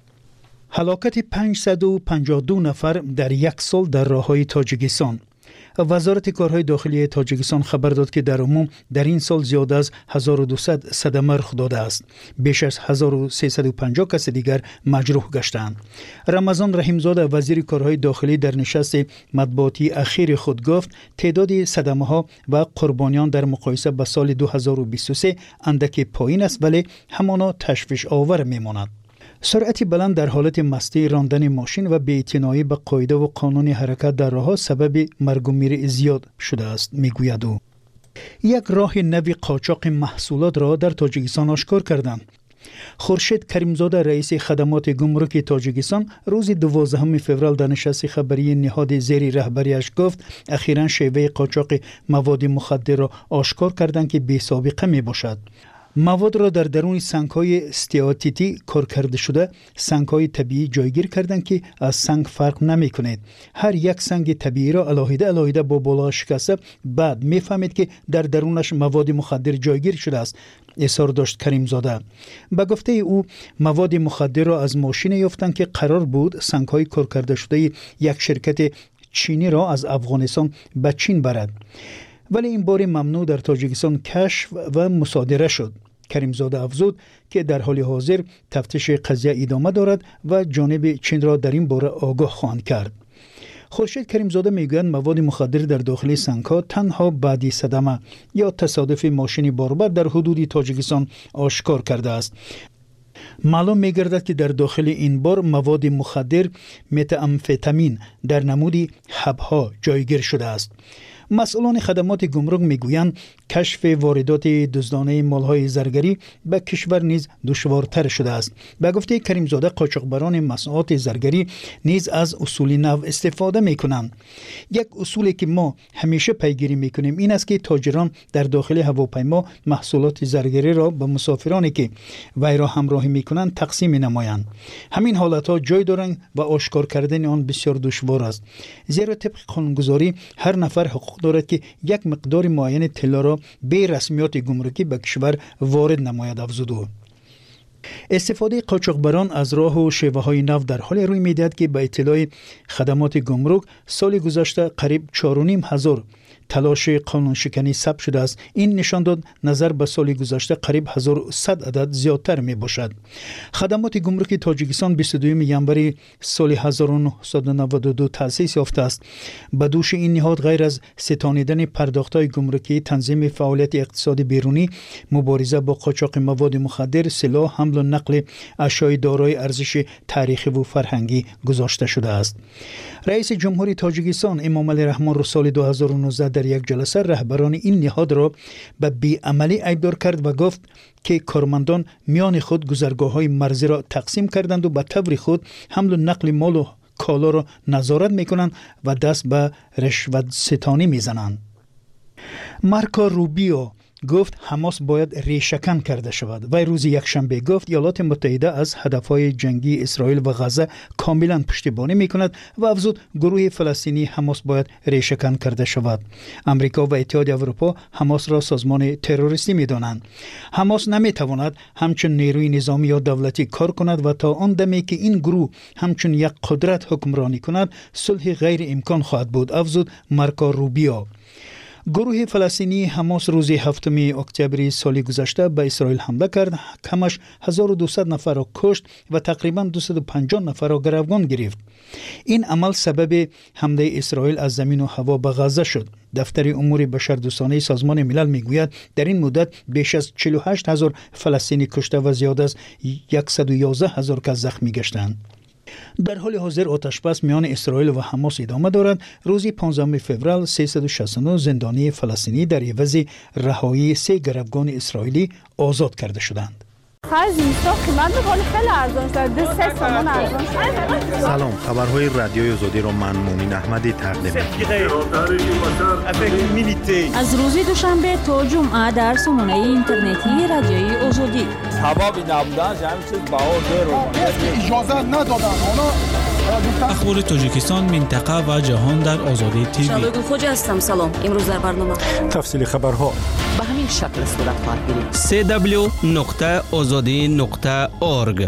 هلاکت پانصد و پنجاه و دو نفر در یک سال در راههای تاجیکستان. وزارت کارهای داخلی تاجیکستان خبر داد که در عموم در این سال زیاد از هزار و دویست صدمه رخ داده است. بیش از هزار و سیصد و پنجاه کس دیگر مجروح گشتند. رمضان رحیمزاده وزیر کارهای داخلی در نشست مطبوعاتی اخیر خود گفت تعداد صدمه ها و قربانیان در مقایسه با سال دو هزار و بیست و سه اندک پایین است، ولی همانا تشویش آور میماند. سرعت بلند در حالت مستی، راندن ماشین و بی‌اعتنایی به قاعده و قانون حرکت در راه سبب مرگ و میر زیاد شده است، میگوید او. یک راه نوی قاچاق محصولات را در تاجیکستان آشکار کردند. خورشید کریمزاده رئیس خدمات گمرک تاجیکستان روز دوازدهم فوریه در نشست خبری نهاد زیر رهبریش گفت اخیراً شیوه قاچاق مواد مخدر را آشکار کردند که بی سابقه می باشد. مواد را در درون سنگ‌های استیاتیتی کار کرده شده، سنگ‌های طبیعی جایگیر کردند که از سنگ فرق نمی‌کند. هر یک سنگ طبیعی را علاوه علاوه با بالا شکسته، بعد می‌فهمید که در درونش مواد مخدر جایگیر شده است، اظهار داشت کریمزاده. به گفته او مواد مخدر را از ماشین یافتند که قرار بود سنگ‌های کار کرده شده یک شرکت چینی را از افغانستان به چین برد، ولی این بار ممنوع در تاجیکستان کشف و مصادره شد. کریمزاده افزود که در حال حاضر تفتیش قضیه ادامه دارد و جانب چین را در این باره آگاه خواهند کرد. خورشید کریمزاده میگوید مواد مخدر در داخل سنگ‌ها تنها بعدی صدمه یا تصادف ماشین باربر در حدود تاجیکستان آشکار کرده است. معلوم می‌گردد که در داخل این بار مواد مخدر متامفتامین در نمودی حب‌ها جایگیر شده است. مسئولان خدمات گمرک میگویند کشف واردات دزدانه مالهای زرگری به کشور نیز دشوارتر شده است. به گفته کریمزاده قاچاقبران مصنوعات زرگری نیز از اصول نو استفاده میکنند. یک اصولی که ما همیشه پیگیری میکنیم این است که تاجران در داخل هواپیما محصولات زرگری را به مسافرانی که وی را همراهی میکنند تقسیم نمایند. همین حالت ها جای دارند و آشکار کردن آن بسیار دشوار است، زیرا طبق قانونگذاری هر نفر حقوق دارد که یک مقدار معین طلا را به رسمیات گمرکی به کشور وارد نماید. افزود او استفاده قاچاقبران از راه و شیوه های نو در حال روی میدهد که به اطلاع خدمات گمرک سال گذشته قریب چهار و نیم هزار تلاش قانون شکنی ثبت شده است. این نشان داد نظر به سال گذشته قریب هزار و صد عدد زیادتر می باشد. خدمات گمرکی تاجیکستان بیست و دوم ینوری سال هزار و نهصد و نود و دو تأسیس یافته است. به دوش این نهاد غیر از ستانیدن پرداخت‌های گمرکی، تنظیم فعالیت اقتصادی بیرونی، مبارزه با قاچاق مواد مخدر، سلاح، حمل و نقل اشیاء دارای ارزش تاریخی و فرهنگی گذاشته شده است. رئیس جمهوری تاجیکستان امامعلی رحمان رو سال دو هزار و نوزده در یک جلسه رهبران این نهاد را به بی‌عملی ایبدار کرد و گفت که کارمندان میان خود گذرگاه‌های مرزی را تقسیم کردند و به طور خود حمل و نقل مال و کالا را نظارت می‌کنند و دست به رشوت ستانی می‌زنند. مارکو روبیو گفت حماس باید ریشه‌کن کرده شود. وی روز یکشنبه گفت ایالات متحده از هدفهای جنگی اسرائیل و غزه کاملا پشتیبانی میکند و افزود گروه فلسطینی حماس باید ریشه‌کن کرده شود. امریکا و اتحاد اروپا حماس را سازمان تروریستی میدانند. حماس نمیتواند همچون نیروی نظامی یا دولتی کار کند و تا آن دمی که این گروه همچون یک قدرت حکمرانی کند صلح غیر امکان خواهد بود. افزود مارکو روبیو. گروه فلسطینی حماس روز هفتم اکتبر سال گذشته به اسرائیل حمله کرد، کمش هزار و دویست نفر را کشت و تقریبا دویست و پنجاه نفر را گروگان گرفت. این عمل سبب حمله اسرائیل از زمین و هوا به غزه شد. دفتر امور بشردوستانه سازمان ملل میگوید در این مدت بیش از چهل و هشت هزار فلسطینی کشته و زیاد از صد و یازده هزار کس زخمی گشتند. در حال حاضر آتشبس میان اسرائیل و حماس ادامه دارد. روز پانزدهم فوریه سیصد و شصت و نه زندانی فلسطینی در عوض رهایی سه گروگان اسرائیلی آزاد کرده شدند. سلام، خبرهای رادیوی آزادی را من مومین احمدی تقدیم می‌کنم. از روز دوشنبه تا جمعه در سامانه اینترنتی رادیوی آزادی سبب نبودن همین چیز بهار دیر اجازه ندادن. اخبار تاجیکستان، منطقه و جهان در آزادی تیوی. شادو خوج هستم. سلام. امروز در برنامه تفصیل خبرها به همین شکل صورت خواهد گرفت. سی دبلیو نقطه آزادی نقطه اورگ.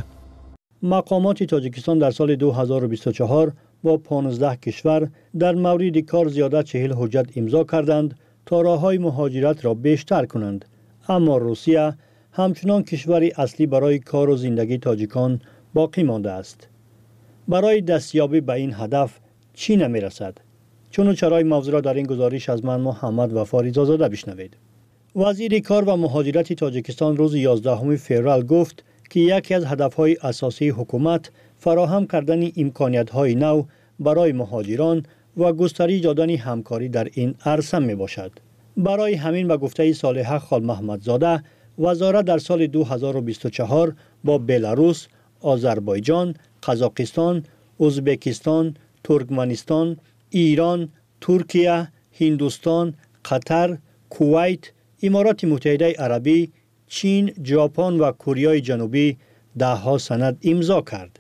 مقامات تاجیکستان در سال دو هزار و بیست و چهار با پانزده کشور در مورد کار زیاده چهل حجت امضا کردند تا راه‌های مهاجرت را بیشتر کنند. اما روسیه همچنان کشوری اصلی برای کار و زندگی تاجیکان باقی مانده است. برای دستیابی به این هدف چی نمی رسد؟ چون و چرای موضوع را در این گزارش از من محمد وفا رضازاده بشنوید. وزیر کار و مهاجرت تاجیکستان روز یازدهم فوریه گفت که یکی از هدفهای اساسی حکومت فراهم کردن امکانیت‌های نو برای مهاجران و گسترش دادن همکاری در این عرصه می باشد. برای همین به گفته صالحه خال محمدزاده، وزارت در سال دو هزار و بیست و چهار با بلاروس، آذربایجان، قزاقستان، ازبکستان، ترکمنستان، ایران، ترکیه، هندوستان، قطر، کویت، امارات متحده عربی، چین، ژاپن و کره جنوبی ده ها سند امضا کرد.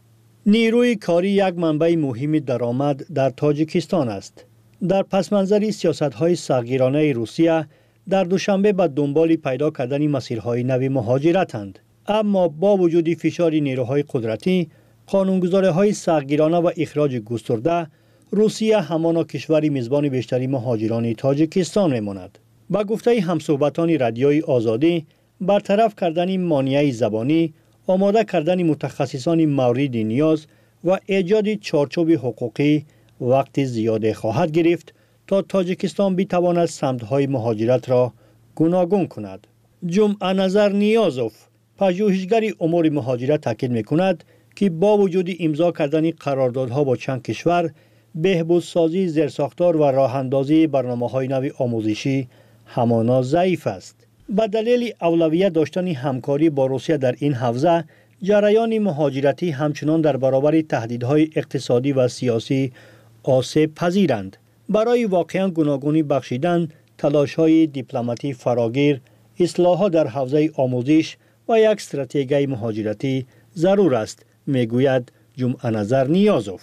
نیروی کاری یک منبع مهم درآمد در تاجیکستان است. در پس منظر سیاست‌های سختگیرانه روسیه در دوشنبه به دنبال پیدا کردن مسیرهای نوی مهاجرتند. اما با وجود فشار نیروهای قدرتی، قانونگذاری‌های سختگیرانه و اخراج گسترده، روسیه همانا کشوری میزبان بیشتری مهاجران تاجیکستان میماند. با گفته همصحبتان رادیوی آزادی، برطرف کردن مانع زبانی، آماده کردن متخصصان مورد نیاز و ایجاد چارچوب حقوقی وقت زیاد خواهد گرفت تا تاجیکستان بتواند سمت‌های مهاجرت را گوناگون کند. جمعه نظر نیازوف، پژوهشگر امور مهاجرت تاکید می‌کند که با وجود امضا کردن قراردادها با چند کشور، بهبودسازی زیرساختار و راهاندازی برنامه‌های نو آموزشی همانا ضعیف است. به دلیل اولویت داشتن همکاری با روسیه در این حوزه، جریان مهاجرتی همچنان در برابر تهدیدهای اقتصادی و سیاسی آسیب پذیرند. برای واقعاً گوناگونی بخشیدن، تلاش‌های دیپلماتی فراگیر، اصلاحات در حوزه آموزش و یک استراتژی مهاجرتی ضرور است، میگوید جمعه نظر نیازوف.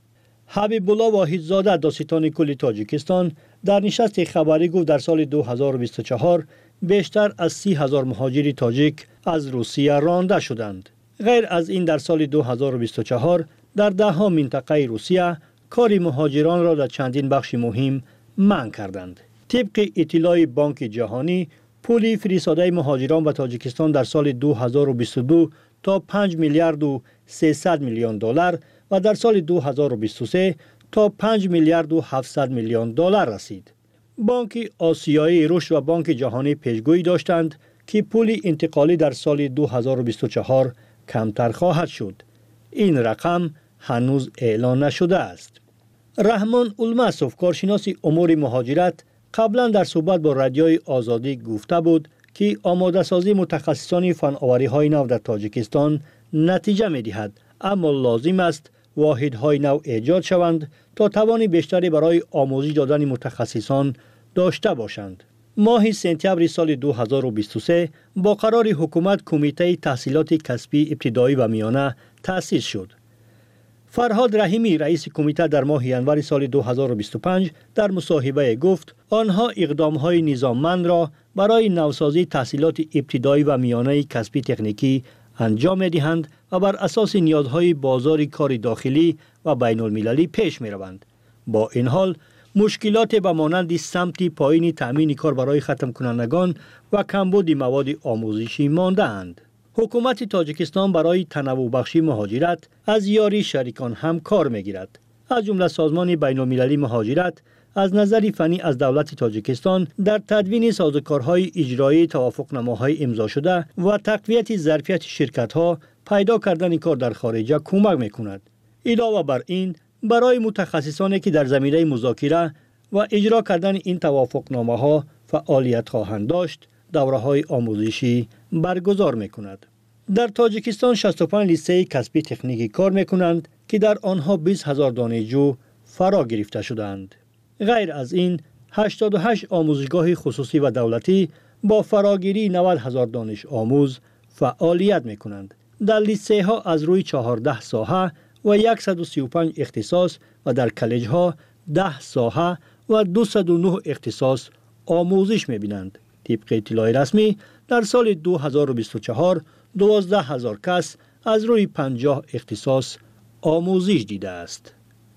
حبیب الله واحدزاده داستان کل تاجیکستان در نشست خبری گفت در سال دو هزار و بیست و چهار بیشتر از سی هزار مهاجر تاجیک از روسیه رانده شدند. غیر از این در سال دو هزار و بیست و چهار در ده ها منطقه روسیه کار مهاجران را در چندین بخش مهم منع کردند. طبق اطلاع بانک جهانی، پول فرستاده مهاجران به تاجیکستان در سال دو هزار و بیست و دو تا پنج میلیارد و سیصد میلیون دلار و در سال دو هزار و بیست و سه تا پنج میلیارد و هفتصد میلیون دلار رسید. بانک آسیایی رشد و بانک جهانی پیشگویی داشتند که پول انتقالی در سال دو هزار و بیست و چهار کمتر خواهد شد. این رقم هنوز اعلان نشده است. رحمان الماسوف، کارشناس امور مهاجرت، قبلا در صحبت با رادیوی آزادی گفته بود که آماده سازی متخصصان فناوری های نو در تاجیکستان نتیجه می دهد، اما لازم است واحدهای نو ایجاد شوند تا توان بیشتری برای آموزش دادن متخصصان داشته باشند. ماه سپتامبر سال دو هزار و بیست و سه با قرار حکومت کمیته تحصیلات کسبی ابتدایی و میانه تأسیس شد. فرهاد رحیمی رئیس کمیته در ماه ژانویه سال دو هزار و بیست و پنج در مصاحبه گفت آنها اقدام‌های نظاممند را برای نوسازی تحصیلات ابتدایی و میانه کسبی تکنیکی انجام می‌دهند و بر اساس نیازهای بازار کار داخلی و بین المللی پیش می‌روند. با این حال مشکلات به مانند سمت پایین تأمین کار برای ختم کنندگان و کمبود مواد آموزشی مانده اند. حکومت تاجیکستان برای تنوع بخشی مهاجرت از یاری شریکان هم کار می‌گیرد. از جمله سازمان بین المللی مهاجرت از نظر فنی از دولت تاجیکستان در تدوین سازوکارهای اجرایی توافقنامه‌های امضا شده و تقویت ظرفیت شرکت‌ها پیدا کردن کار در خارج کمک می‌کند. علاوه بر این، برای متخصصانی که در زمینه مذاکره و اجرا کردن این توافقنامه‌ها فعالیت خواهند داشت، دوره‌های آموزشی برگزار می‌کند. در تاجیکستان شصت و پنج لیسه کسبی تکنیکی کار می‌کنند که در آنها بیست هزار دانشجو فرا گرفته شدند. غیر از این، هشتاد و هشت آموزشگاه خصوصی و دولتی با فراگیری نود هزار دانش آموز فعالیت می‌کنند. در لیسه ها از روی چهارده ساحه و صد و سی و پنج اختصاص و در کالج ها ده ساحه و دویست و نه اختصاص آموزش می‌بینند. طبق اطلاع رسمی در سال دو هزار و بیست و چهار دوازده هزار کس از روی پنجاه اختصاص آموزش دیده است.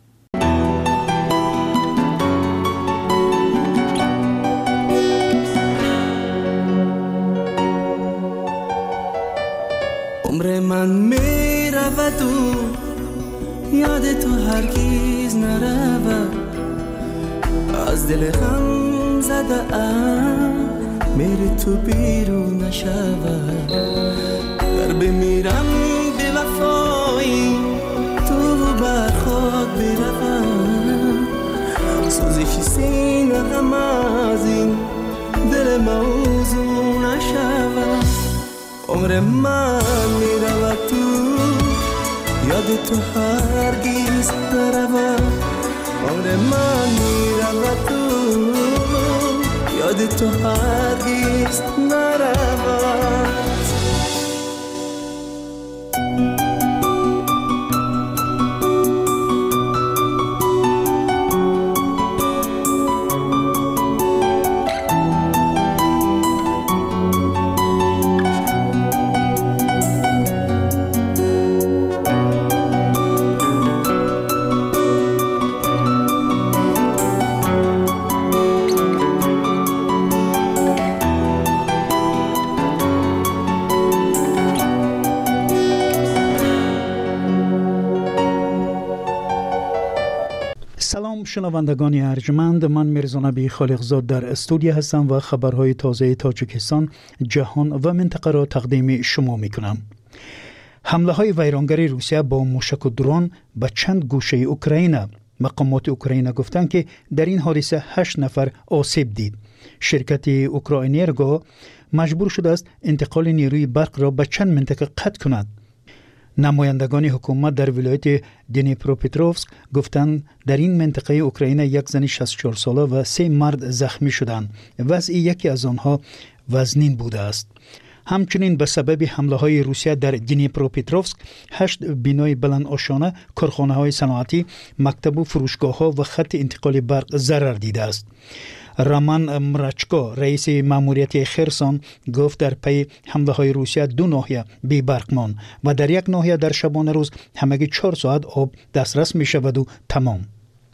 عمر من می رود و یاد تو هرگز نرود، از دل غم زده ام میری تو بیرون نشود. در بمیرم به وفایی تو بر خود بروم، سوزش سینه غم از این دل موضوع نشود. عمر من میرود تو یاد تو هرگز نرود. عمر من میرود تو یاد تو هرگز نرود. شنوندگان ارجمند، من میرزا نبی خالقزاد در استودیو هستم و خبرهای تازه تاجیکستان، جهان و منطقه را تقدیم شما میکنم. حمله های ویرانگری روسیه با موشک و درون به چند گوشه اوکراین مقامات اوکراین گفتند که در این حادثه هشت نفر آسیب دید. شرکت اوکراینرگو مجبور شده است انتقال نیروی برق را به چند منطقه قطع کند. نمایندگان حکومت در ولایت دنیپروپتروفسک گفتند در این منطقه اوکراین یک زن شصت و چهار ساله و سه مرد زخمی شدند. وضع یکی از آنها وزنین بوده است. همچنین به سبب حمله های روسیه در دنیپروپتروفسک هشت بینای بلند آشانه، کارخانه های صنعتی، مکتب و فروشگاه ها و خط انتقال برق ضرر دیده است. رامان مرچکو رئیس ماموریت خرسون گفت در پی حمله های روسیه دو ناحیه بی برق ماند و در یک ناحیه در شبانه روز همگی چهار ساعت آب دسترس می شود و تمام.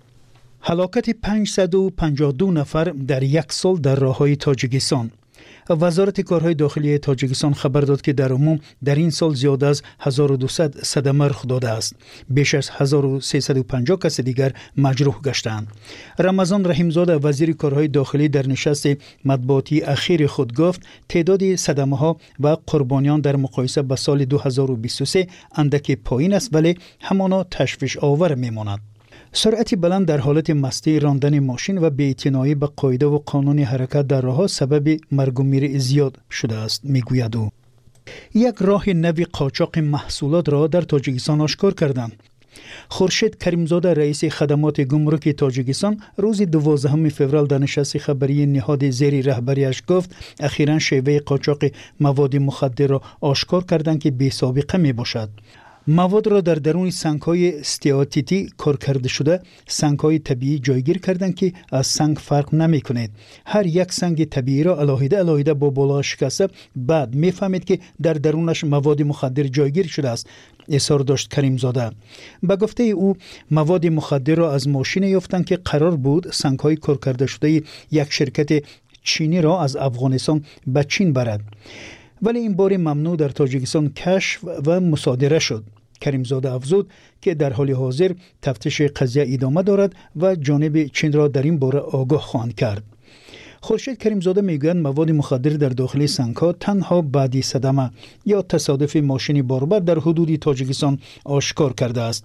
هلاکت پانصد و پنجاه و دو نفر در یک سال در راههای تاجیکستان. وزارت کارهای داخلی تاجیکستان خبر داد که در عموم در این سال زیاده از هزار و دویست صدمه رخ داده است. بیش از هزار و سیصد و پنجاه کس دیگر مجروح گشتند. رمضان رحیمزاده وزیر کارهای داخلی در نشست مطبوعاتی اخیر خود گفت تعداد صدمه ها و قربانیان در مقایسه با سال دو هزار و بیست و سه اندک پایین است ولی همانا تشویش آور میماند. سرعت بلند در حالت مستی، راندن ماشین و بی‌اعتنایی به قاعده و قانون حرکت در راه‌ها سبب مرگ و میر زیاد شده است میگوید او. یک راه نوی قاچاق محصولات را در تاجیکستان آشکار کردند. خورشید کریمزاده رئیس خدمات گمرک تاجیکستان روز دوازدهم فوریه در نشست خبری نهاد زیر رهبریش گفت اخیراً شیوه قاچاق مواد مخدر را آشکار کردند که بی سابقه می باشد. مواد را در درون سنگ‌های استیاتیتی کار کرده شده سنگ‌های طبیعی جایگیر کردند که از سنگ فرق نمی‌کند. هر یک سنگ طبیعی را علاوه علاوه با بالا شکسته بعد می‌فهمید که در درونش مواد مخدر جایگیر شده است. اظهار داشت کریمزاده. به گفته او مواد مخدر را از ماشین یافتند که قرار بود سنگ‌های کار کرده شده یک شرکت چینی را از افغانستان به چین برد. ولی این بار ممنوع در تاجیکستان کشف و مصادره شد. کریمزاده افزود که در حال حاضر تفتیش قضیه ادامه دارد و جانب چین را در این باره آگاه خواهند کرد. خورشید کریمزاده میگوید مواد مخدر در داخل سنگ‌ها تنها بعدی صدمه یا تصادف ماشین باربر در حدود تاجیکستان آشکار کرده است.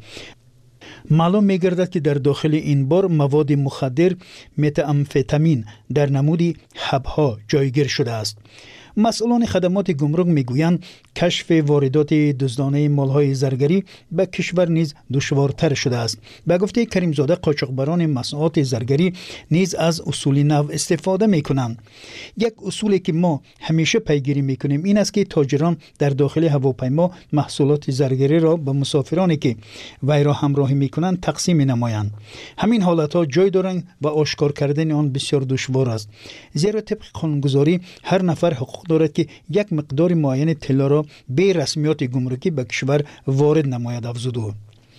معلوم می‌گردد که در داخل این بار مواد مخدر متامفتامین در نمودی حب‌ها جایگیر شده است. مسئولان خدمات گمرک میگویند کشف واردات دزدانه مالهای زرگری به کشور نیز دشوارتر شده است. به گفته کریمزاده قاچاقبران مصنوعات زرگری نیز از اصول نو استفاده میکنند. یک اصولی که ما همیشه پیگیری میکنیم این است که تاجران در داخل هواپیما محصولات زرگری را به مسافرانی که وی را همراهی میکنند تقسیم نمایند. همین حالتها جای دارند و آشکار کردن آن بسیار دشوار است. زیرا طبق قانونگذاری هر نفر حقوق دارد که یک مقدار معین طلا را به رسمیات گمرکی به کشور وارد نماید افزود او.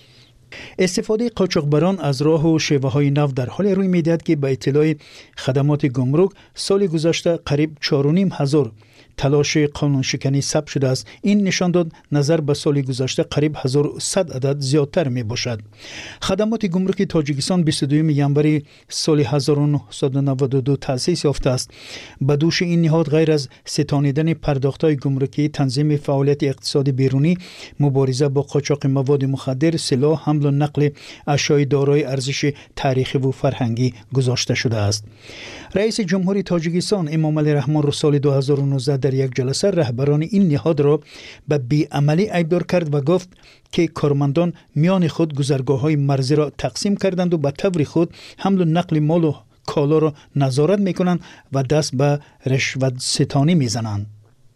استفاده قاچاقبران از راه و شیوه های نو در حال روی میدهد که به اطلاع خدمات گمرک سال گذشته قریب چهار و نیم هزار تلاش قانون شکنی ثبت شده است. این نشان داد نظر به سال گذشته قریب هزار و صد عدد زیادتر می باشد. خدمات گمرک تاجیکستان بیست و دوم ژانویه سال هزار و نهصد و نود و دو تأسیس یافته است. به دوش این نهاد غیر از ستانیدن پرداخت‌های گمرکی، تنظیم فعالیت اقتصادی بیرونی، مبارزه با قاچاق مواد مخدر، سلاح، حمل و نقل اشیاء دارای ارزش تاریخی و فرهنگی گذاشته شده است. رئیس جمهوری تاجیکستان امامعلی رحمان رو سال دو هزار و نوزده در یک جلسه رهبران این نهاد را به بی‌عملی ایبدار کرد و گفت که کارمندان میان خود گذرگاه‌های مرزی را تقسیم کردند و به طور خود حمل و نقل مال و کالا را نظارت می‌کنند و دست به رشوت ستانی می‌زنند.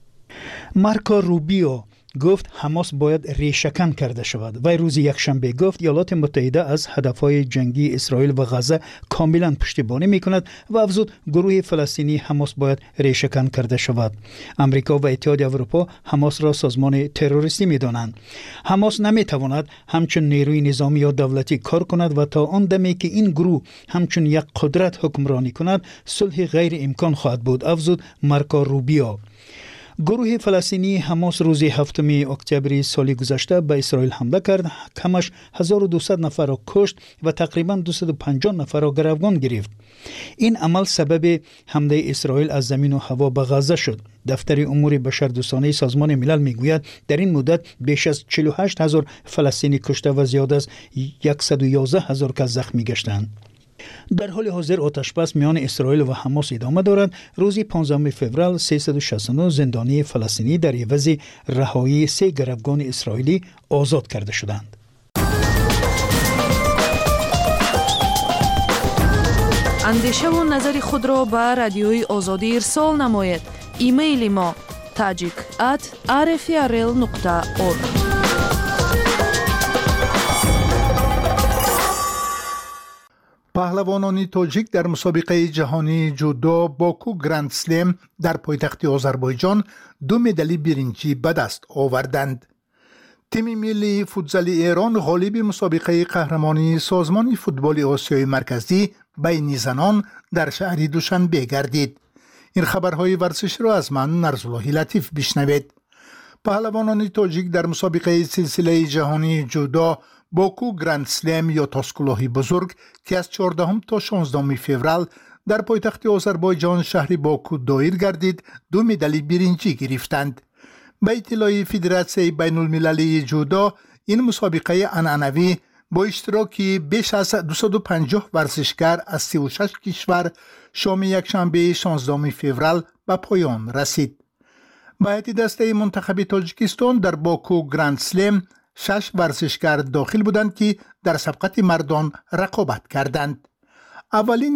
مارکو روبیو گفت حماس باید ریشه‌کن کرده شود. وی روز یکشنبه گفت ایالات متحده از هدفهای جنگی اسرائیل و غزه کاملا پشتیبانی می‌کند و افزود گروه فلسطینی حماس باید ریشه‌کن کرده شود. امریکا و اتحاد اروپا حماس را سازمان تروریستی می‌دانند. حماس نمی‌تواند همچون نیروی نظامی یا دولتی کار کند و تا آن دمی که این گروه همچون یک قدرت حکمرانی کند صلح غیر امکان خواهد بود، افزود مارکو روبیو. گروه فلسطینی حماس روز هفتم اکتبر سال گذشته به اسرائیل حمله کرد، کمش هزار و دویست نفر را کشت و تقریبا دویست و پنجاه نفر را گروگان گرفت. این عمل سبب حمله اسرائیل از زمین و هوا به غزه شد. دفتر امور بشردوستانه سازمان ملل میگوید در این مدت بیش از چهل و هشت هزار فلسطینی کشته و زیاد از صد و یازده هزار کس زخمی گشتند. در حال حاضر آتشبس میان اسرائیل و حماس ادامه دارد. روز پانزدهم فوریه سیصد و شصت و نه زندانی فلسطینی در عوض رهایی سه گروگان اسرائیلی آزاد کرده شدند. اندیشه و نظر خود را به رادیوی آزادی ارسال نمایید. ایمیل ما tajik at r f r l نقطه org. پهلوانان تاجیک در مسابقه جهانی جودو باکو گرند سلم در پایتخت آذربایجان دو مدال برنجی به دست آوردند. تیم ملی فوتبال ایران غالب مسابقه قهرمانی سازمان فوتبال آسیای مرکزی بین زنان در شهر دوشنبه گردید. این خبرهای ورزش را از من نرزالله لطیف بشنوید. پهلوانان تاجیک در مسابقه سلسله جهانی جودو باکو گرند سلم یا تاسکلاهی بزرگ که از چهاردهم تا شانزدهم فوریه در پایتخت آذربایجان شهر باکو دایر گردید دو مدال برنجی گرفتند. به اطلاع فدراسیون بین المللی جودو این مسابقه عنعنوی با اشتراک بیش از دویست و پنجاه ورزشکار از سی و شش کشور شام یکشنبه شانزدهم فوریه به پایان رسید. به هیئت دسته منتخب تاجیکستان در باکو گرند سلم شش ورزشکار داخل بودند که در سبقت مردان رقابت کردند. اولین